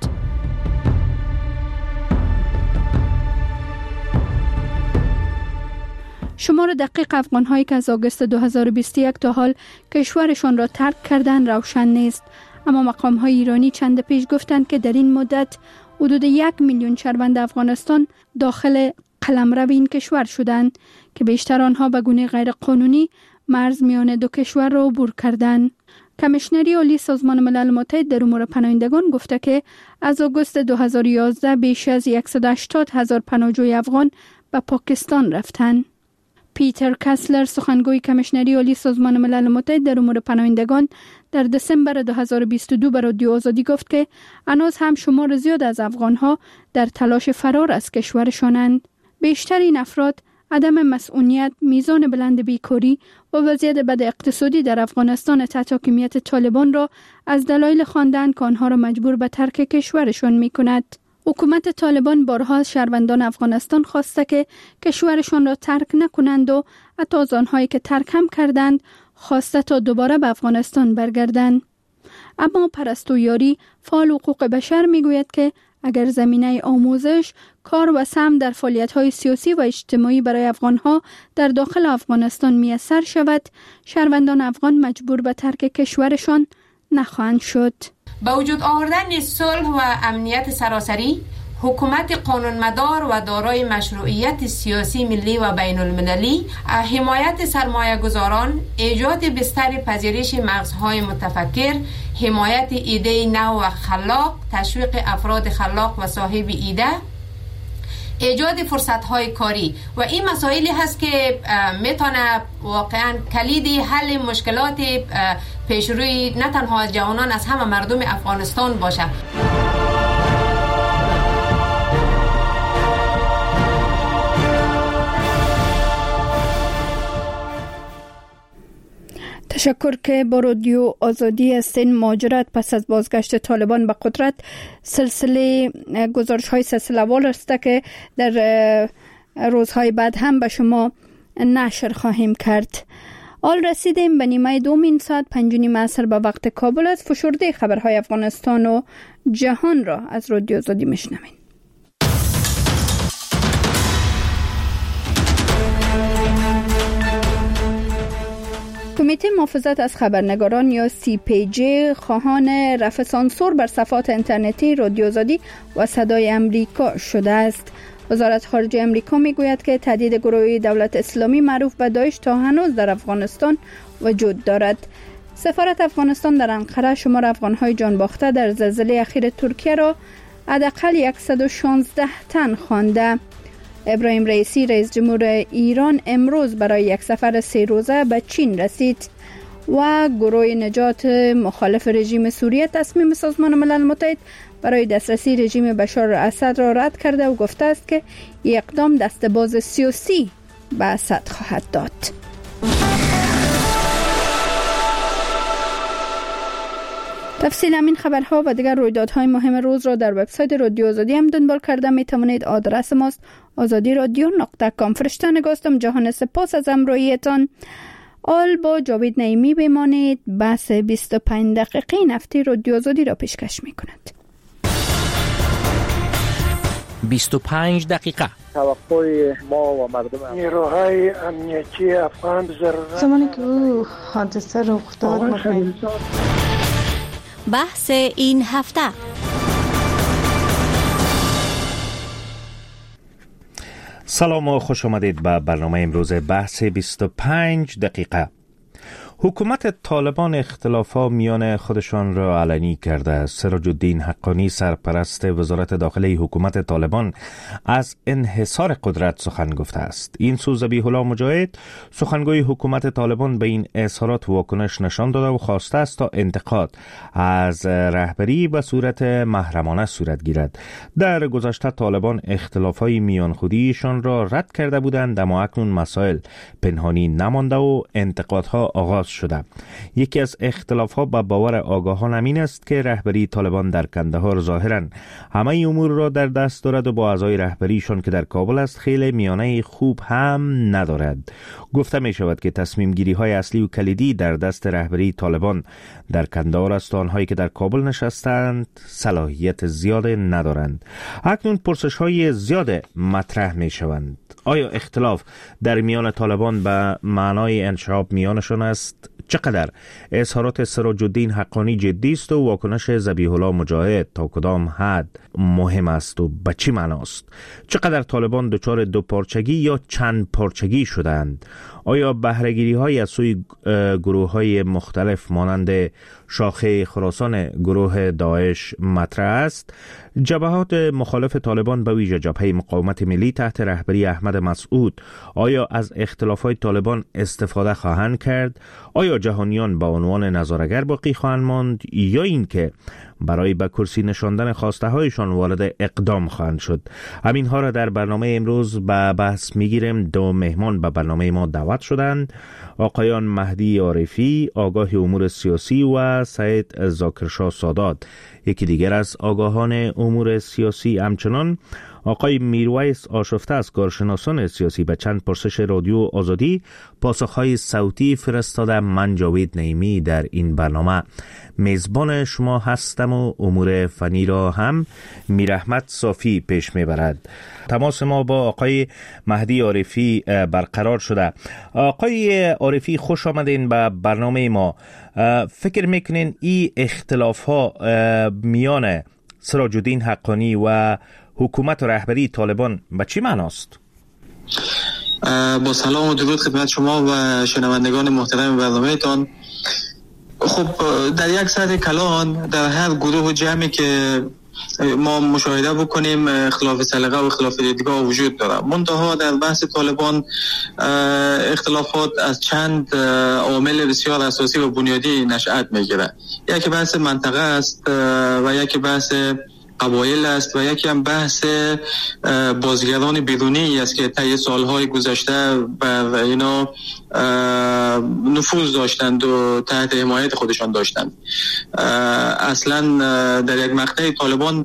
شمار دقیق افغان‌هایی که از آگوست دو هزار و بیست و یک تا حال کشورشان را ترک کردند روشن نیست، اما مقام‌های ایرانی چند پیش گفتند که در این مدت حدود یک میلیون شهروند افغانستان داخل قلمرو این کشور شدند که بیشتر آنها به گونه غیر قانونی مرز میان دو کشور را عبور کردند. کمیشنری عالی سازمان ملل متحد در امور پناهندگان گفته که از آگوست دو هزار و یازده بیش از صد و هشتاد هزار پناهجوی افغان به پاکستان رفتند. پیتر کسلر، سخنگوی کمیشنری عالی سازمان ملل متحد در امور پناهندگان، در دسامبر دو هزار و بیست و دو به رادیو آزادی گفت که هنوز هم شمار زیاد از افغانها در تلاش فرار از کشورشانند. بیشتر این افراد عدم مسئولیت، میزان بلند بیکاری و وضعیت بد اقتصادی در افغانستان تحت حاکمیت طالبان را از دلایل خواندند که آنها را مجبور به ترک کشورشان می‌کند. حکومت طالبان بارها از شهروندان افغانستان خواسته که کشورشان را ترک نکنند و حتی از آنهایی که ترک هم کردند خواسته تا دوباره به افغانستان برگردند. اما پرستو یاری، فعال حقوق بشر، میگوید که اگر زمینه آموزش، کار و سهم در فعالیت‌های سیاسی و اجتماعی برای افغان‌ها در داخل افغانستان میسر شود، شهروندان افغان مجبور به ترک کشورشان نخواهند شد. با وجود آوردن صلح و امنیت سراسری، حکومت قانونمدار و دارای مشروعیت سیاسی ملی و بین المللی، حمایت سرمایه گذاران، ایجاد بستر پذیرش مغزهای متفکر، حمایت ایده نو و خلاق، تشویق افراد خلاق و صاحب ایده، ایجاد فرصت‌های کاری و این مسائلی هست که میتونه واقعا کلید حل مشکلات پیشروی نه تنها جوانان از همه مردم افغانستان باشه. تشکر که با رادیو آزادی هستین. مهاجرت پس از بازگشت طالبان به قدرت سلسله گزارش های سلسله وار است که در روزهای بعد هم به شما نشر خواهیم کرد. آل رسیدیم به نیمه دومین ساعت پنج و نیم عصر به وقت کابل. از فشرده خبرهای افغانستان و جهان را از رادیو آزادی میشنوین. کمیته محافظت از خبرنگاران یا سی پی جی خواهان رفع سانسور بر صفحات اینترنتی رادیو آزادی و صدای امریکا شده است. وزارت خارجه امریکا میگوید که تهدید گروه دولت اسلامی معروف به داعش تا هنوز در افغانستان وجود دارد. سفارت افغانستان در انقره شمار افغانهای جان باخته در زلزله اخیر ترکیه را حداقل صد و شانزده تن خوانده. ابراهیم رئیسی رئیس جمهور ایران امروز برای یک سفر سه روزه به چین رسید و گروه نجات مخالف رژیم سوریه تصمیم سازمان ملل متحد برای دسترسی رژیم بشار اسد را رد کرده و گفته است که این اقدام دستباز سیاسی به اسد خواهد داد. تفصیل همین خبرها و دیگر رویدادهای مهم روز را در وبسایت رادیو آزادی هم دنبال کرده می توانید. آدرس ماست آزادی رادیو نقطه کام. فرشته نگاستم. جهان سپاس از همراهیتان. آل با جاوید نعیمی بمانید. بحث بیست و پنج دقیقه این هفته رادیو آزادی را پیشکش می کند. بیست و پنج دقیقه توقع ما و مردم نیروهای امنیتی افغان ضرورت زمانی که او حادثه رخ داد. بحث این هفته. سلام و خوش آمدید به برنامه امروز بحث بیست و پنج دقیقه. حکومت طالبان اختلافات میان خودشان را علنی کرده. سراج الدین حقانی سرپرست وزارت داخلی حکومت طالبان از انحصار قدرت سخن گفته است. این سو ذبیح الله مجاهد سخنگوی حکومت طالبان به این اظهارات واکنش نشان داده و خواسته است تا انتقاد از رهبری به صورت محرمانه صورت گیرد. در گذشته طالبان اختلافات میان خودیشان را رد کرده بودند، اما اکنون مسائل پنهانی نمانده و انتقادها آغاز شده. یکی از اختلافات با باور آگاهان امین است که رهبری طالبان در کندهار ظاهراً همه امور را در دست دارد و با اعضای رهبریشان که در کابل است خیلی میانه خوب هم ندارد. گفته می شود که تصمیم گیری های اصلی و کلیدی در دست رهبری طالبان در کندهار است. آنهایی که در کابل نشستند صلاحیت زیاد ندارند. اکنون پرسش های زیاد مطرح می شوند. آیا اختلاف در میان طالبان به معنای انشعاب میانشان است؟ چقدر اظهارات سراج الدین حقانی جدی است و واکنش ذبیح الله مجاهد تا کدام حد مهم است و به چه معناست؟ چقدر طالبان دچار دو پارچگی یا چند پارچگی شدند؟ آیا بهره‌گیری های از سوی گروه های مختلف مانند شاخه خراسان گروه داعش مطرح است؟ جبهات مخالف طالبان به ویژه جبهه مقاومت ملی تحت رهبری احمد مسعود آیا از اختلافات طالبان استفاده خواهند کرد؟ آیا جهانیان به عنوان نظارگر باقی خواهند ماند یا اینکه برای به کرسی نشاندن خواسته هایشان وارد اقدام خواهند شد؟ همین ها را در برنامه امروز به بحث میگیریم. دو مهمان به برنامه ما دعوت شدند: آقایان مهدی عارفی آگاه امور سیاسی و سید زاکرشاه سادات، یکی دیگر از آگاهان امور سیاسی، همچنان آقای میرویس آشفته از کارشناسان سیاسی به چند پرسش رادیو آزادی پاسخهای صوتی فرستاده. من جاوید نعیمی در این برنامه میزبان شما هستم و امور فنی را هم میرحمت صافی پیش میبرد. تماس ما با آقای مهدی عارفی برقرار شده. آقای عارفی خوش آمدین به برنامه ما. فکر میکنین این اختلاف ها میان سراج الدین حقانی و حکومت و رهبری طالبان به چی معناست؟ با سلام و درود خدمت شما و شنوندگان محترم برنامه تان. خب در یک سطح کلان در هر گروه و جمعی که ما مشاهده بکنیم اختلاف سلیقه و اختلاف دیدگاه وجود داره. منتها در بحث طالبان اختلافات از چند عامل بسیار اساسی و بنیادی نشأت میگیره. یکی بحث منطقه است و یکی بحث قبایل است و یکی هم بحث بازیگران بیرونی است که طی سالهای گذشته بر اینا نفوذ داشتند و تحت حمایت خودشان داشتند. اصلا در یک مقطع طالبان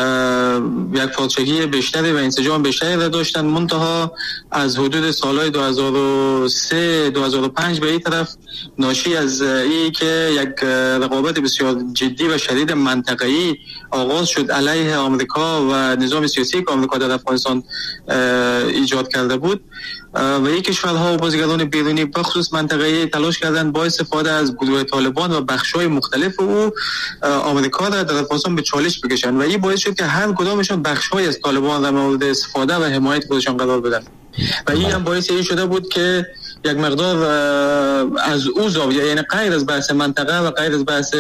یک پادشاهی بیشتری و انسجام بیشتری را داشتند، منتها از حدود سالهای دو هزار و سه دو هزار و پنج به این طرف ناشی از این که یک رقابت بسیار جدی و شدید منطقه‌ای آغاز شد علیه آمریکا و نظام سیاسی که آمریکا در افغانستان ایجاد کرده بود و این کشورها و بازیگران بیرونی بخصوص منطقه‌ای تلاش کردند با استفاده از گروه طالبان و بخش‌های مختلف او آمریکا را در افغانستان به چالش بکشند و این باعث شد که هر کدامشون بخش‌های از طالبان را مورد استفاده و حمایت خودشان قرار بدن و این هم باعث این شده بود که یک مقدار از او زاویه، یعنی غیر از بحث منطقه و غیر از بحث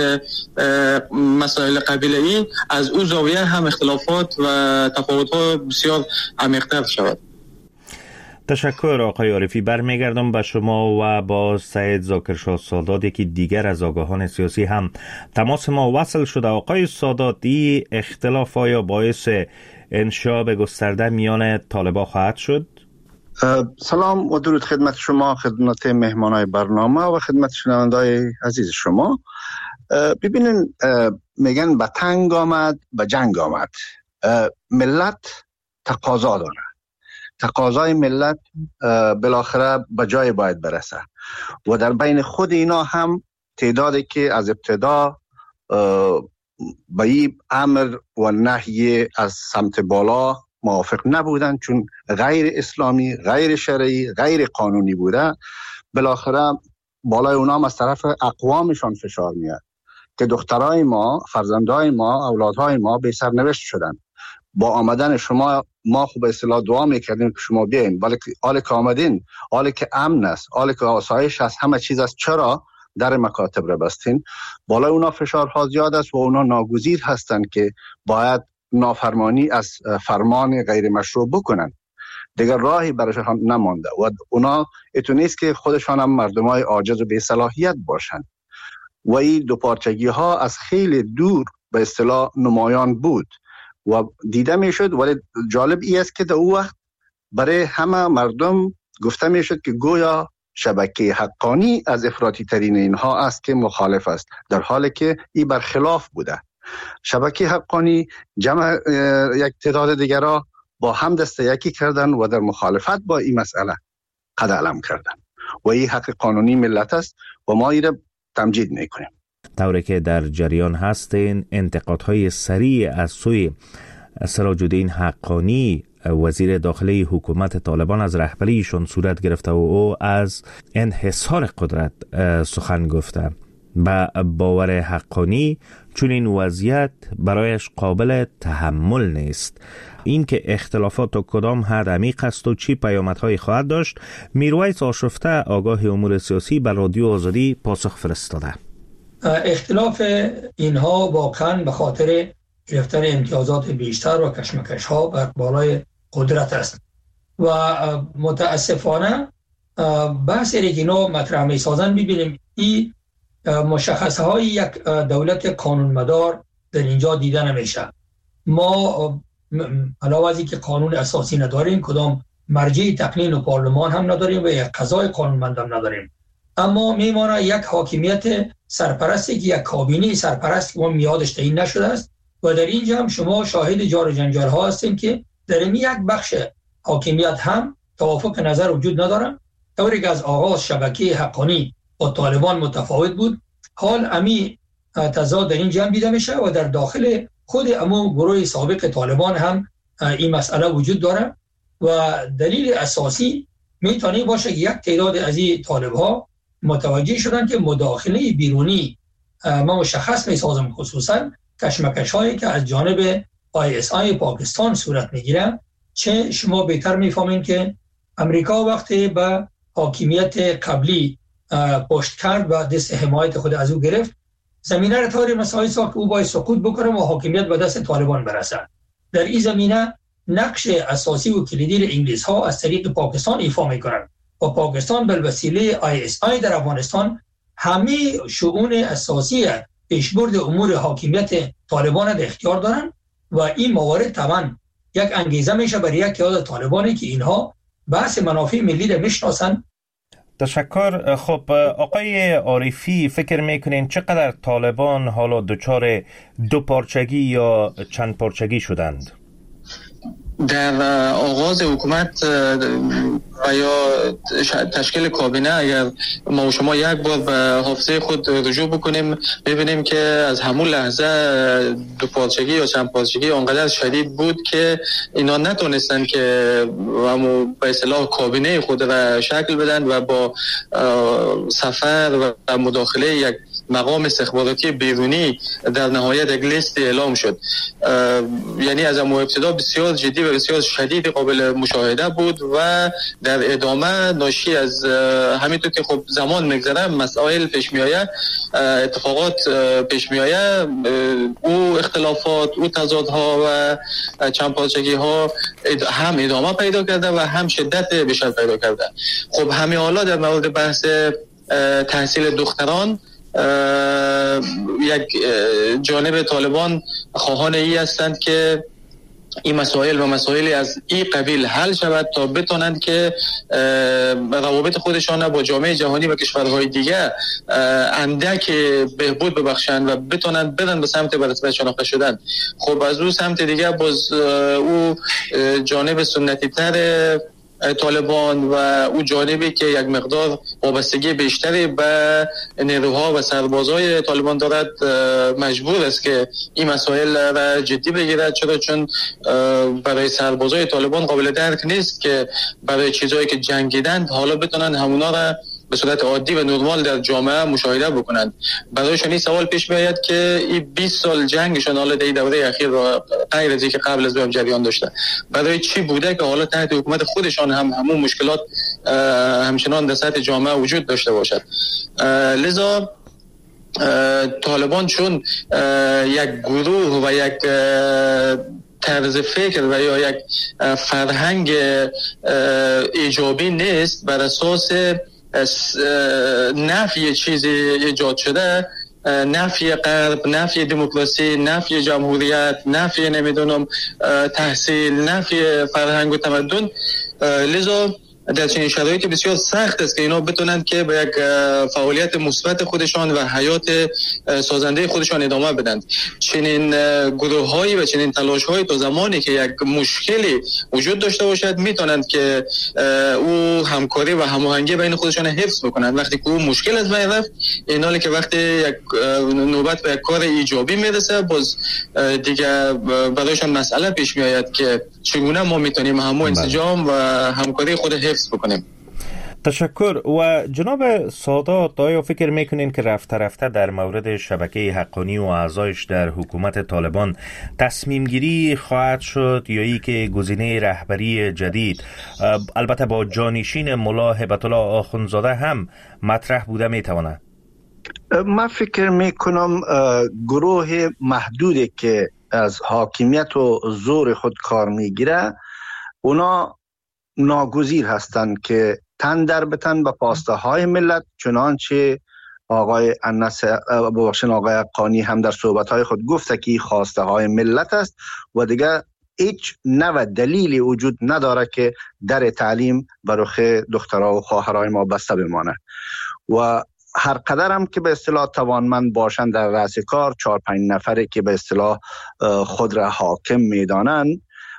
مسائل قبیله‌ای، از او زاویه هم اختلافات و تفاوت‌ها بسیار عمیق‌تر شود. تشکر آقای عارفی. برمیگردم به شما و با سید ذاکرشاه سادات، یکی دیگر از آگاهان سیاسی هم تماس ما وصل شده. آقای سادات، این اختلاف آیا باعث انشاب گسترده میان طالبان خواهد شد؟ سلام و درود خدمت شما، خدمت مهمانای برنامه و خدمت شنوندای عزیز شما. ببینین، میگن به تنگ آمد به جنگ آمد. ملت تقاضا داره، تقاضای ملت بالاخره به جای باید برسه و در بین خود اینا هم تعدادی که از ابتدا به این امر و نهی از سمت بالا موافق نبودن، چون غیر اسلامی، غیر شرعی، غیر قانونی بوده، بالاخره بالای اونام از طرف اقوامشان فشار میاد که دخترای ما، فرزندای ما، اولادهای ما به سرنوشت شدن. با آمدن شما ما خوب اصطلاح دعا میکردیم که شما بیاین، ولی حالی که آمدین، حالی که امن است، حالی که آسایش است، همه چیز است، چرا در مکاتب را بستین؟ بالای اونا فشارها زیاد است و اونا ناگزیر هستند که باید نافرمانی از فرمان غیر مشروع بکنن. دیگر راهی برایشان نمانده و اونا اتو نیست که خودشان هم مردمای عاجز و بی صلاحیت باشند و این دو پارچگی ها از خیلی دور به اصطلاح نمایان بود و دیده می شد. ولی جالب ای است که در او وقت برای همه مردم گفته می شد که گویا شبکه حقانی از افراطی ترین اینها است که مخالف است، در حالی که این برخلاف بوده. شبکه حقانی جمع یک تعداد دیگرها با هم دست یکی کردن و در مخالفت با این مسئله قد علم کردن و این حق قانونی ملت است و ما این را تمجید میکنیم. طوری که در جریان هستین، انتقادهای سریع از سوی سراج الدین حقانی وزیر داخلی حکومت طالبان از رهبریشون صورت گرفته و او از انحصار قدرت سخن گفته. با باور حقانی چون این وضعیت برایش قابل تحمل نیست. این که اختلافات تا کدام حد عمیق است و چی پیامدهایی خواهد داشت، میرویس آشفته آگاه امور سیاسی به رادیو آزادی پاسخ فرستاده. اختلاف اینها واقعا به خاطر گرفتن امتیازات بیشتر و کشمکش ها بر بالای قدرت است و متاسفانه بحثی که اینا مطرح می سازن، ببینیم این مشخصه های یک دولت قانون مدار در اینجا دیده نمیشه. ما علاوه از اینکه قانون اساسی نداریم، کدام مرجع تقنین و پارلمان هم نداریم و یک قضای قانونمند هم نداریم، اما میمانه یک حاکمیت سرپرستی که یک کابینه سرپرست که ما میادش تعیین نشده است و در اینجا هم شما شاهد جار و جنجال ها هستیم که در این یک بخش حاکمیت هم توافق نظر وجود نداره. طوری که از آغاز شبکه حقانی با طالبان متفاوت بود، حال امی تضاد در این جمع دیده میشه و در داخل خود امو گروه سابق طالبان هم این مسئله وجود داره و دلیل اساسی میتونه باشه که یک تعداد از این طالب ها متوجه شدن که مداخله بیرونی ما مشخص میسازم، خصوصا کشمکش هایی که از جانب آی اس آی پاکستان صورت میگیره. چه شما بهتر میفهمین که امریکا وقتی به حاکمیت قبلی پشت کرد و دست حمایت خود از او گرفت، زمینه را طوری مساعد ساخت که او باید سقوط بکنه و حاکمیت به دست طالبان برسه. در این زمینه نقش اساسی و کلیدی انگلیس ها از طریق پاکستان ایفا میکنند و پاکستان به وسیله آی اس آی در افغانستان همه شؤون اساسی پیشبرد امور حاکمیت طالبان در اختیار دارند و این موارد طبعا یک انگیزه میشه برای یک تعداد طالبانی که اینها بحث منافع ملی را میشناسند. تشکر. خب آقای عارفی، فکر میکنین چقدر طالبان حالا دچار دو پارچگی یا چند پارچگی شدند؟ در آغاز حکومت و یا تشکیل کابینه اگر ما و شما یک بار به حافظه خود رجوع بکنیم ببینیم که از همون لحظه دو پارچگی یا چند پارچگی آنقدر شدید بود که اینا نتونستن که همو به اصطلاح کابینه خود را شکل بدن و با سفر و مداخله یک مقام استخباراتی بیرونی در نهایت یک لیست اعلام شد. یعنی از اون ابتدا بسیار جدی و بسیار شدید قابل مشاهده بود و در ادامه ناشی از همینطور که خب زمان میگذره مسائل پیش میآید، اتفاقات پیش میآید، او اختلافات، او تضادها و چندپارچگی ها هم ادامه پیدا کرده و هم شدت بیشتر پیدا کرده. خب همین حالا در مورد بحث تحصیل دختران، یک جانب طالبان خواهان ای هستند که این مسائل و مسائلی از این قبیل حل شود تا بتونند که روابط خودشان با جامعه جهانی و کشورهای دیگه اندک بهبود ببخشند و بتونند برن به سمت برتر شناخته شدن. خب از اون سمت دیگه باز او جانب سنتی تر طالبان و او جانبی که یک مقدار وابستگی بیشتری به نیروها و سربازای طالبان دارد مجبور است که این مسائل را جدی بگیرد، چرا چون برای سربازای طالبان قابل درک نیست که برای چیزایی که جنگیدند حالا بتونن همونا را به صورت عادی و نرمال در جامعه مشاهده بکنند. برایشان این سوال پیش میآید که این بیست سال جنگشون حالا در دوره اخیر و غیر از اینکه قبل از اون جریان داشته، برای چی بوده که حالا تحت حکومت خودشان هم همون مشکلات همچنان در سطح جامعه وجود داشته باشد. لذا طالبان چون یک گروه و یک طرز فکر و یا یک فرهنگ ایجابی نیست، بر اساس نفی چیزی ایجاد شده، نفی غرب، نفی دموکراسی، نفی جمهوریت، نفی نمیدونم تحصیل، نفی فرهنگ و تمدن. لذا در چنین شرایطی بسیار سخت است که اینا بتونند که به یک فعالیت مثبت خودشان و حیات سازنده خودشان ادامه بدن. چنین گروه‌هایی و چنین تلاش‌هایی تا زمانی که یک مشکلی وجود داشته باشد میتونند که او همکاری و هماهنگی بین خودشان حفظ بکنند. وقتی که او مشکل از بین رفت، اینالی که وقتی یک نوبت به یک کار ایجابی میرسه، باز دیگه برایشان مسئله پیش میآید که چگونه ما میتونیم همو انسجام و همکاری خود حفظ بکنیم. تشکر. و جناب سادات، آیا فکر میکنین که رفته رفته در مورد شبکه حقانی و اعضایش در حکومت طالبان تصمیم گیری خواهد شد یا ای که گزینه رهبری جدید البته با جانشین ملا هبت الله آخوندزاده هم مطرح بوده میتواند؟ من فکر میکنم گروه محدودی که از حاکمیت و زور خود کار میگیره اونا ناگزیر هستند که تن در بتن به خواسته های ملت، چنانچه آقای انس ببخشید آقای حقانی هم در صحبت های خود گفته که خواسته های ملت است و دیگه هیچ نوع دلیلی وجود نداره که در تعلیم برای دخترها و خواهرای ما بسته بمانه. و هر قدر هم که به اصطلاح توانمند باشند در رأس کار، چهار پنج نفره که به اصطلاح خود را حاکم میدانند،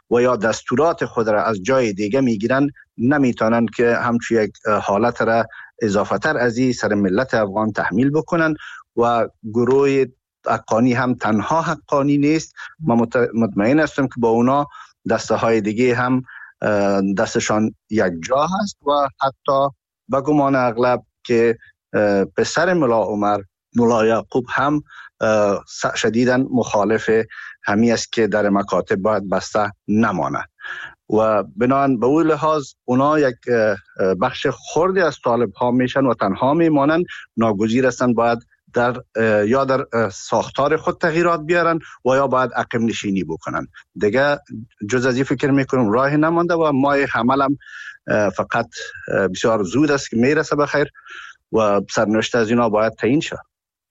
و یا دستورات خود را از جای دیگه میگیرن، نمیتونن که همچون یک حالت را اضافه تر از این سر ملت افغان تحمیل بکنن. و گروه حقانی هم تنها حقانی نیست، ما مطمئن هستم که با اونا دسته های دیگه هم دستشان یک جا هست و حتی به گمان اغلب که پسر ملا عمر، ملا یعقوب هم شدیداً مخالف همی است که در مکاتب باید بسته نمانه و بنابراین به اون لحاظ اونا یک بخش خردی از طالب ها میشن و تنها میمانن. ناگزیر هستن باید در یا در ساختار خود تغییرات بیارن و یا باید عقب نشینی بکنن. دیگه جز از این فکر میکنم راهی نمانده و ماه حمل هم فقط بسیار زود است که میرسه بخیر و سرنوشت از اینا باید تعیین شد.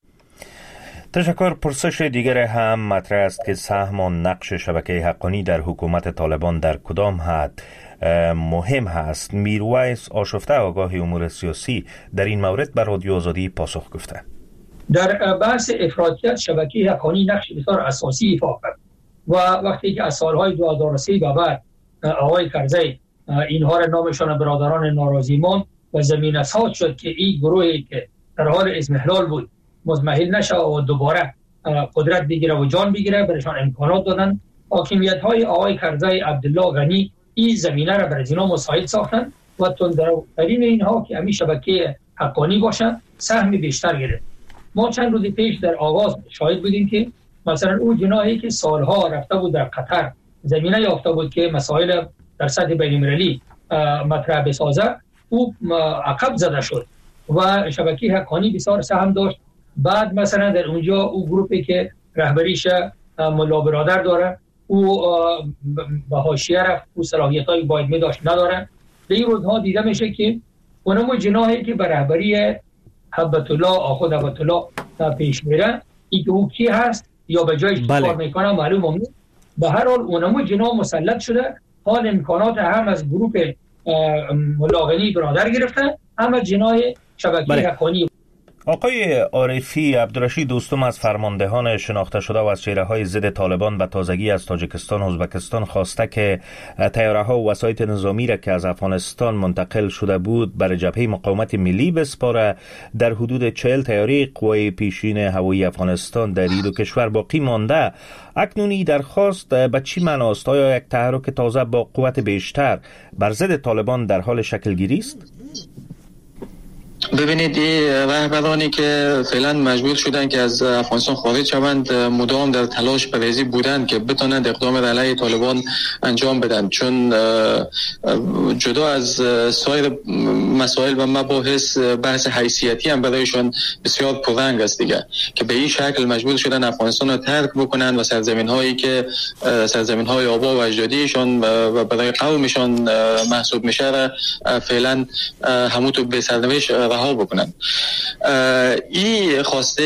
تشکر. پرسش دیگر هم مطرح است که سهم و نقش شبکه حقانی در حکومت طالبان در کدام حد مهم هست؟ میرویس آشفته آگاه امور سیاسی در این مورد بر رادیو آزادی پاسخ گفته. در بحث افراطیت شبکه حقانی نقش بسیار اساسی ایفا کرد و وقتی که از سالهای دو هزار و سه به بعد آقای کرزی اینها را نامشان برادران ناراضی ماند و زمینه ساز شد که این گروهی که در حال اضمحلال بود مضمحل نشه و دوباره قدرت بگیره و جان بگیره، برشان امکانات دادن. حاکمیت های آقای کرزی عبدالله غنی این زمینه را برای اینا مساعد ساختن و تندرترین اینها که همین شبکه حقانی باشن سهم بیشتر گرفت. ما چند روز پیش در آغاز شاهد بودیم که مثلا اون جناحی که سالها رفته بود در قطر زمینه یافته بود که مسائل در سطح بین‌المللی مطرح بسازه، او عقب زده شد و شبکه حقانی بسیار سهم داشت. بعد مثلا در اونجا او گروپی که رهبریش ملا برادر داره او به حاشیه رفت، او صلاحیتایی باید می داشت نداره. به این روزها دیده میشه که اونمو جناحی که به رهبری حبت الله آخود حبت الله پیش میره، این که او کی هست یا به جایش بله. کار میکنه معلوم نیست. به هر حال اونمو جناح مسلط شده، حال امکانات هم از گروپ ملاغنی برادر گرفته هم از جناح شبکه بله. حقانی. آقای عارفی، عبدالرشید دوستم از فرماندهان شناخته شده و از چهره‌های ضد طالبان به تازگی از تاجیکستان و ازبکستان خواسته که طیاره‌ها و وسایط نظامی را که از افغانستان منتقل شده بود برای جبهه مقاومت ملی بسپاره. در حدود چهل طیاره قوای پیشین هوایی افغانستان در این دو کشور باقی مانده. اکنونی درخواست به چی معناست؟ آیا یک تحرک تازه با قوت بیشتر بر ضد طالبان در حال شکل گیری است؟ ببینید این رهبرانی که فعلا مجبور شدن که از افغانستان خارج شوند مدام در تلاش پریزی بودند که بتونند اقدام علیه طالبان انجام بدن، چون جدا از سایر مسائل و مباحث بحث حیثیتی هم برایشان بسیار پررنگ است دیگه، که به این شکل مجبور شدن افغانستان رو ترک بکنن و سرزمین هایی که سرزمین های آبا و اجدادیشان و برای قومشان محسوب میشه را فعلا همون تو به سرنوشت رها بکنن. این خواسته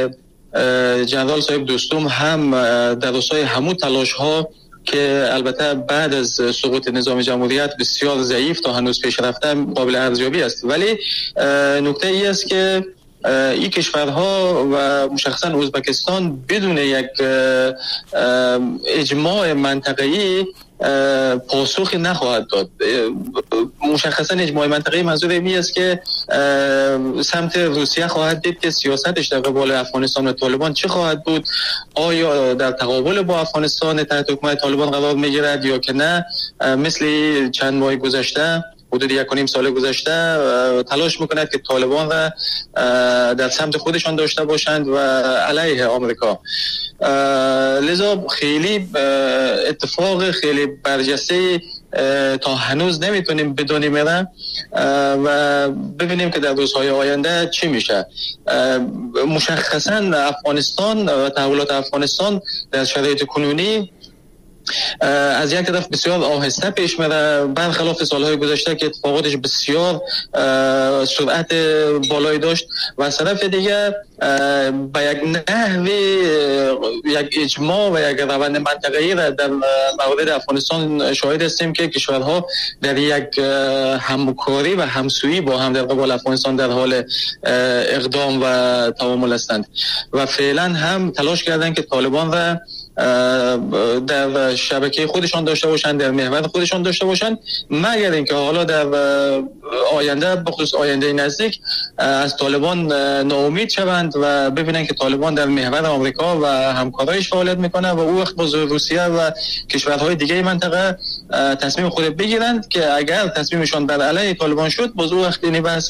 جنرال صاحب دوستم هم در راستای همون تلاش ها که البته بعد از سقوط نظام جمهوریت بسیار ضعیف تا هنوز پیش رفته قابل ارزیابی است، ولی نکته ای است که این کشورها و مشخصا ازبکستان بدون یک اجماع منطقه‌ای پاسخی نخواهد داد. مشخصا اجماع منطقه‌ای منظور این است که سمت روسیه خواهد دید که سیاستش در قبال افغانستان و طالبان چه خواهد بود، آیا در تقابل با افغانستان تحت حکومت طالبان قرار میگیرد یا که نه، مثل چند ماه گذشته حدود یک و نیم سال گذشته تلاش میکند که طالبان را در سمت خودشان داشته باشند و علیه آمریکا. لذا خیلی اتفاق خیلی برجسته تا هنوز نمیتونیم بدونیم میره و ببینیم که در روزهای آینده چی میشه. مشخصا افغانستان و تحولات افغانستان در شرایط کنونی از یک طرف بسیار آهسته پیش میره، برخلاف سالهای گذشته که اتفاقاتش بسیار سرعت بالایی داشت، و از طرف دیگه با یک نحوی یک اجماع و یک روند منطقه‌ای را در مورد افغانستان شاهد هستیم که کشورها در یک همکاری و همسویی با هم در قبال افغانستان در حال اقدام و تعامل هستند و فعلا هم تلاش کردند که طالبان را در شبکه خودشان داشته باشند، در محور خودشان داشته باشند، مگر اینکه حالا در آینده بخصوص آینده نزدیک از طالبان ناامید شوند و ببینن که طالبان در محور آمریکا و همکارایش فعالیت میکنه و او وقت باز روسیه و کشورهای دیگه منطقه تصمیم خود بگیرند که اگر تصمیمشان بر علیه طالبان شد، باز او وقت این بحث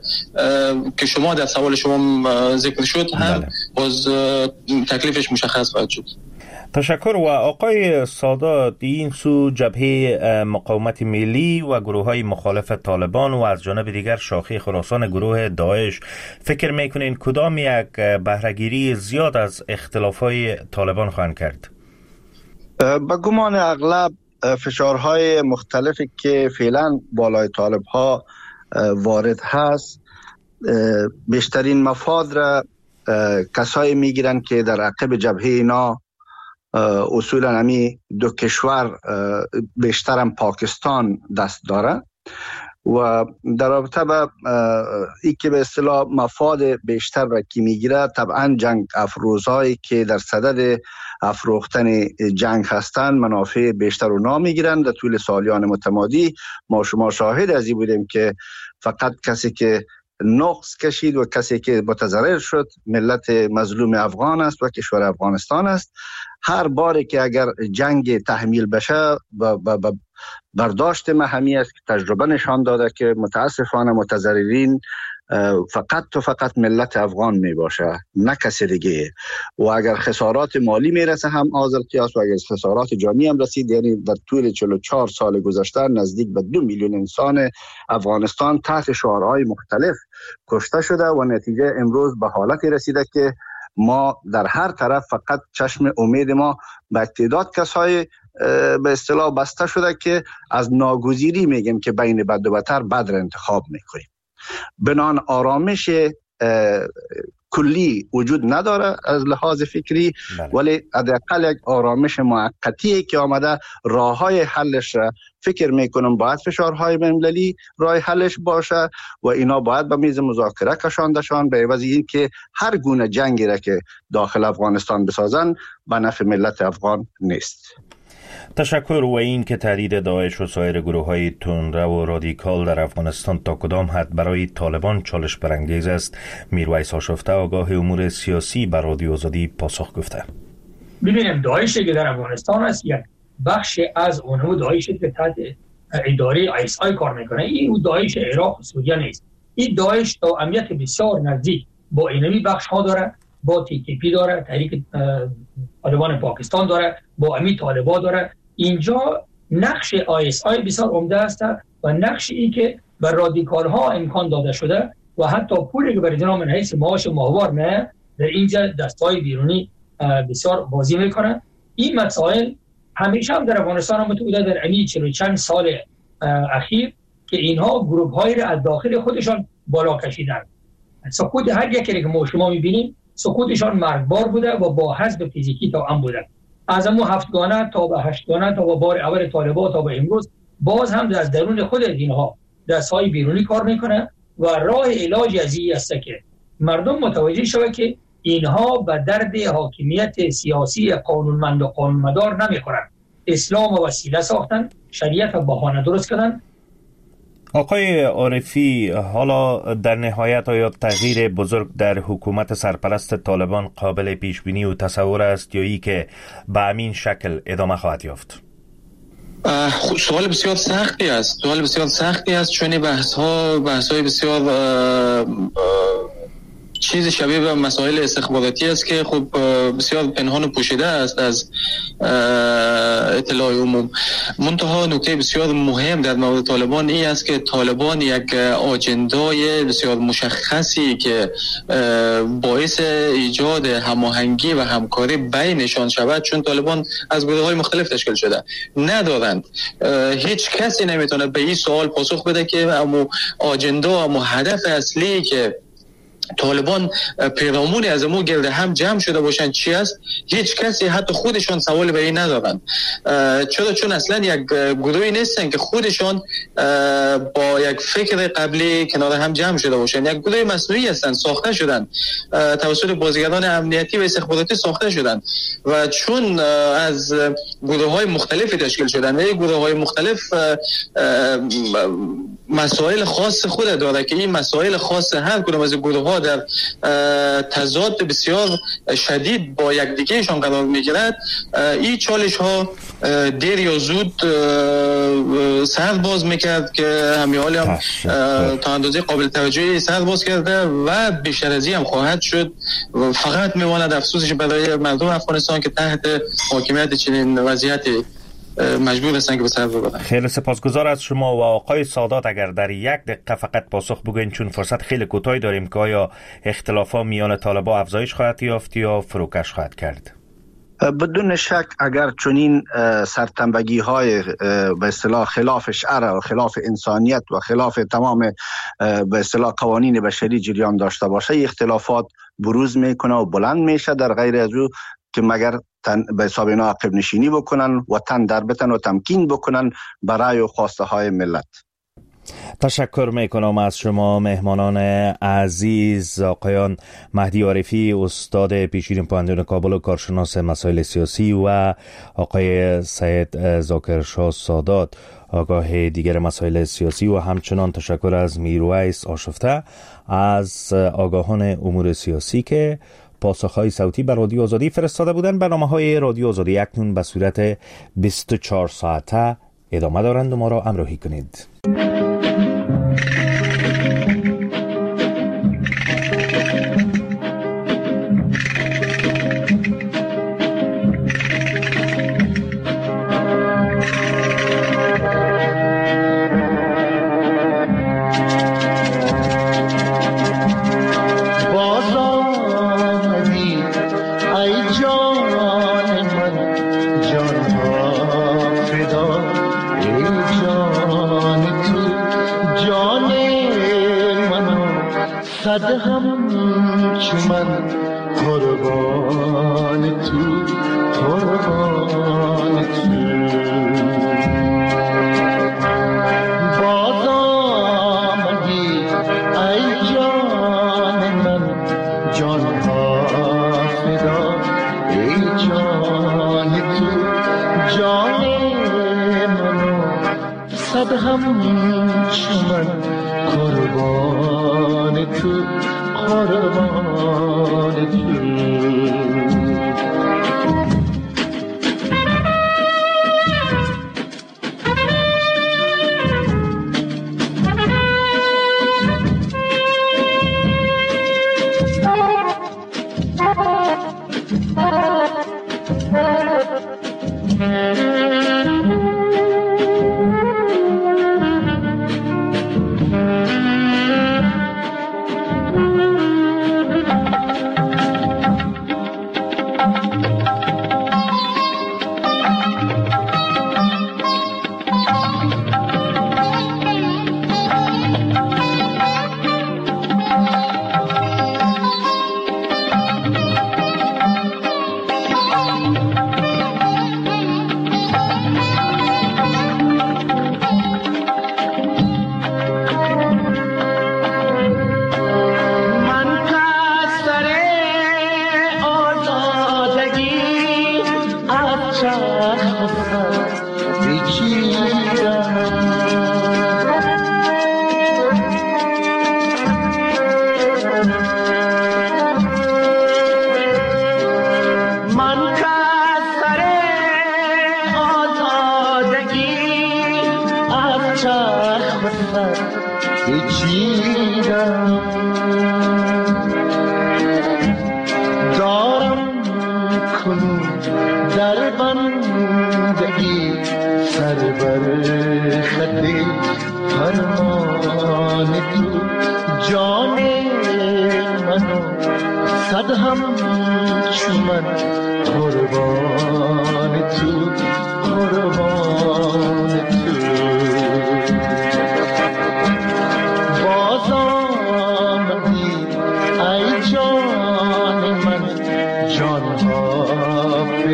که شما در سوال شما ذکر شد هم باز تکلیفش مشخص خواهد شد. تشکر. و آقای سادات، این سو جبهه مقاومت ملی و گروه های مخالف طالبان و از جانب دیگر شاخه خراسان گروه داعش، فکر میکنین کدام یک بهرهگیری زیاد از اختلاف های طالبان خواهند کرد؟ با گمان اغلب فشارهای مختلفی که فعلا بالای طالب ها وارد هست، بیشترین مفاد را کسایی میگیرن که در عقب جبهه اینا اصولا همی دو کشور بیشترم پاکستان دست داره و در رابطه با ای که به اصطلاح مفاد بیشتر را که میگیره، طبعا جنگ افروزهایی که در صدد افروختن جنگ هستند منافع بیشتر رو نامیگیرند. در طول سالیان متمادی ما شما شاهد از این بودیم که فقط کسی که نقص کشید و کسی که متضرر شد ملت مظلوم افغان است و کشور افغانستان است. هر باری که اگر جنگ تحمیل بشه با, با, با برداشت مهمی است که تجربه نشان داده که متاسفانه متضررین فقط و فقط ملت افغان می باشه، نه کسی دیگه. و اگر خسارات مالی میرسه هم آزل قیاس، و اگر خسارات جانی هم رسید، یعنی در طول چهل و چهار سال گذشته نزدیک به دو میلیون انسان افغانستان تحت شعارهای مختلف کشته شده و نتیجه امروز به حالتی رسیده که ما در هر طرف فقط چشم امید ما به تعداد کسای به اصطلاح بسته شده که از ناگزیری میگیم که بین بد و بدتر بد را انتخاب میکنیم. بنان آرامش کلی وجود نداره از لحاظ فکری، بله. ولی حداقل یک آرامش موقتی که آمده، راههای حلش را فکر میکنم باید فشارهای بین‌المللی راه حلش باشه و اینا باید به میز مذاکره کشاندشان، به عوض این که هر گونه جنگی را که داخل افغانستان بسازن به نفع ملت افغان نیست. تشکر. و این که تهدید داعش و سایر گروه های تندرو و رادیکال در افغانستان تا کدام حد برای طالبان چالش برانگیز است، میرویس آشفته آگاه امور سیاسی بر رادیو آزادی پاسخ گفته. ببینیم داعشی که در افغانستان است یک بخش از اونو داعشی که تحت اداره آی اس آی کار میکنه. این داعش عراق و سوریه نیست. این داعش تا امنیت بسیار نزدیک با اینمی بخش ها داره، با تی کی پی داره، تحریک طالبان پاکستان داره، با امی طالبا داره. اینجا نقش آی اس آی بسیار عمده است و نقش ای که بر رادیکال ها امکان داده شده و حتی پولی که برای جناب من حیث معاش ماهوار نه در اینجا دستای بیرونی بسیار بازی میکنه. این مسائل همیشه هم در افغانستان هم بوده در امی چلو چند سال اخیر که اینها گروه هایی را از داخل خودشان بالا کشیدن. سقوط هر یکی که ما شما میبینیم سقوطشان مرگبار بوده و با حزب فیزیکی تا هم بوده. از امو هفتگانه تا به هشتگانه تا به بار اول طالبان تا به امروز باز هم از درون خود اینها دستهای بیرونی کار میکنه و راه علاج از این است که مردم متوجه شود که اینها به درد حاکمیت سیاسی قانونمند و قانونمدار نمیخورن. اسلام و وسیله ساختن، شریعت و بهانه درست کردن. آقای عارفی، حالا در نهایت آیا تغییر بزرگ در حکومت سرپرست طالبان قابل پیش بینی و تصور است یا ای که به همین شکل ادامه خواهد یافت؟ سوال بسیار سختی است. سوال بسیار سختی است چون بحث ها بحث های بسیار چیز شبیه به مسائل استخباراتی است که خب بسیار پنهان و پوشیده است از اطلاع عموم. منتها نکته بسیار مهم در مورد طالبان این است که طالبان یک آجندای بسیار مشخصی که باعث ایجاد هماهنگی و همکاری بینشان شود، چون طالبان از گروه‌های مختلف تشکیل شده، ندارند. هیچ کسی نمیتونه به این سوال پاسخ بده که اما آجندا اما هدف اصلی که طالبان پیرامون از امو گرد هم جمع شده باشن چی است، هیچ کسی حتی خودشان سوال به این ندارند. چرا؟ چون اصلا یک گروهی نیستن که خودشان با یک فکر قبلی کنار هم جمع شده باشن. یک گروه مصنوعی هستند، ساخته شدن توسط بازیگران امنیتی و استخباراتی ساخته شدن و چون از گروه های مختلفی تشکیل شدن و این گروه های مختلف مسائل خاص خود داره که این مسائل خاص هر کدام از گروه ها در تضاد بسیار شدید با یکدیگهشان قرار میگیرد، این چالش ها دیر یا زود سر باز میکرد که همیال هم تا اندازه قابل توجهی سر باز کرده و بیشتر از این هم خواهد شد. فقط میماند افسوسش برای مردم افغانستان که تحت حاکمیت چنین وضعیتی مجبور هستن که به سر ببرن. خیلی سپاسگزار از شما. و آقای سادات اگر در یک دقیقه فقط پاسخ بگوین چون فرصت خیلی کوتاهی داریم که آیا اختلافات میان طالبان افزایش خواهد یافت یا فروکش خواهد کرد؟ بدون شک اگر چنین سرتنبگی های به اصطلاح خلاف شرع و خلاف انسانیت و خلاف تمام به اصطلاح قوانین بشری جریان داشته باشه، اختلافات بروز میکنه و بلند میشه، در غیر از او که مگر تن به حساب اینا عقب نشینی بکنن و تن در بتن و تمکین بکنن برای و خواسته های ملت. تشکر میکنم از شما مهمانان عزیز، آقایان مهدی عارفی استاد پیشین پوهنتون کابل و کارشناس مسائل سیاسی و آقای سید ذاکرشاه سادات آگاه دیگر مسائل سیاسی و همچنان تشکر از میرویس آشفته از آگاهان امور سیاسی که پاسخهای صوتی بر رادیو آزادی فرستاده بودند. برنامه‌های رادیو آزادی اکنون به صورت بیست و چهار ساعته ادامه دارند و ما را همراهی کنید. صد هم چمن قربان تو قربان تو باز آمدی ای جان من جان ها فدا ای جان تو جان منو صد هم چمن قربان تو قربان تو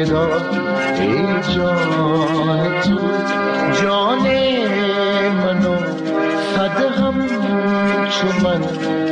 فدا ای جان تو جان منو صد هم چو من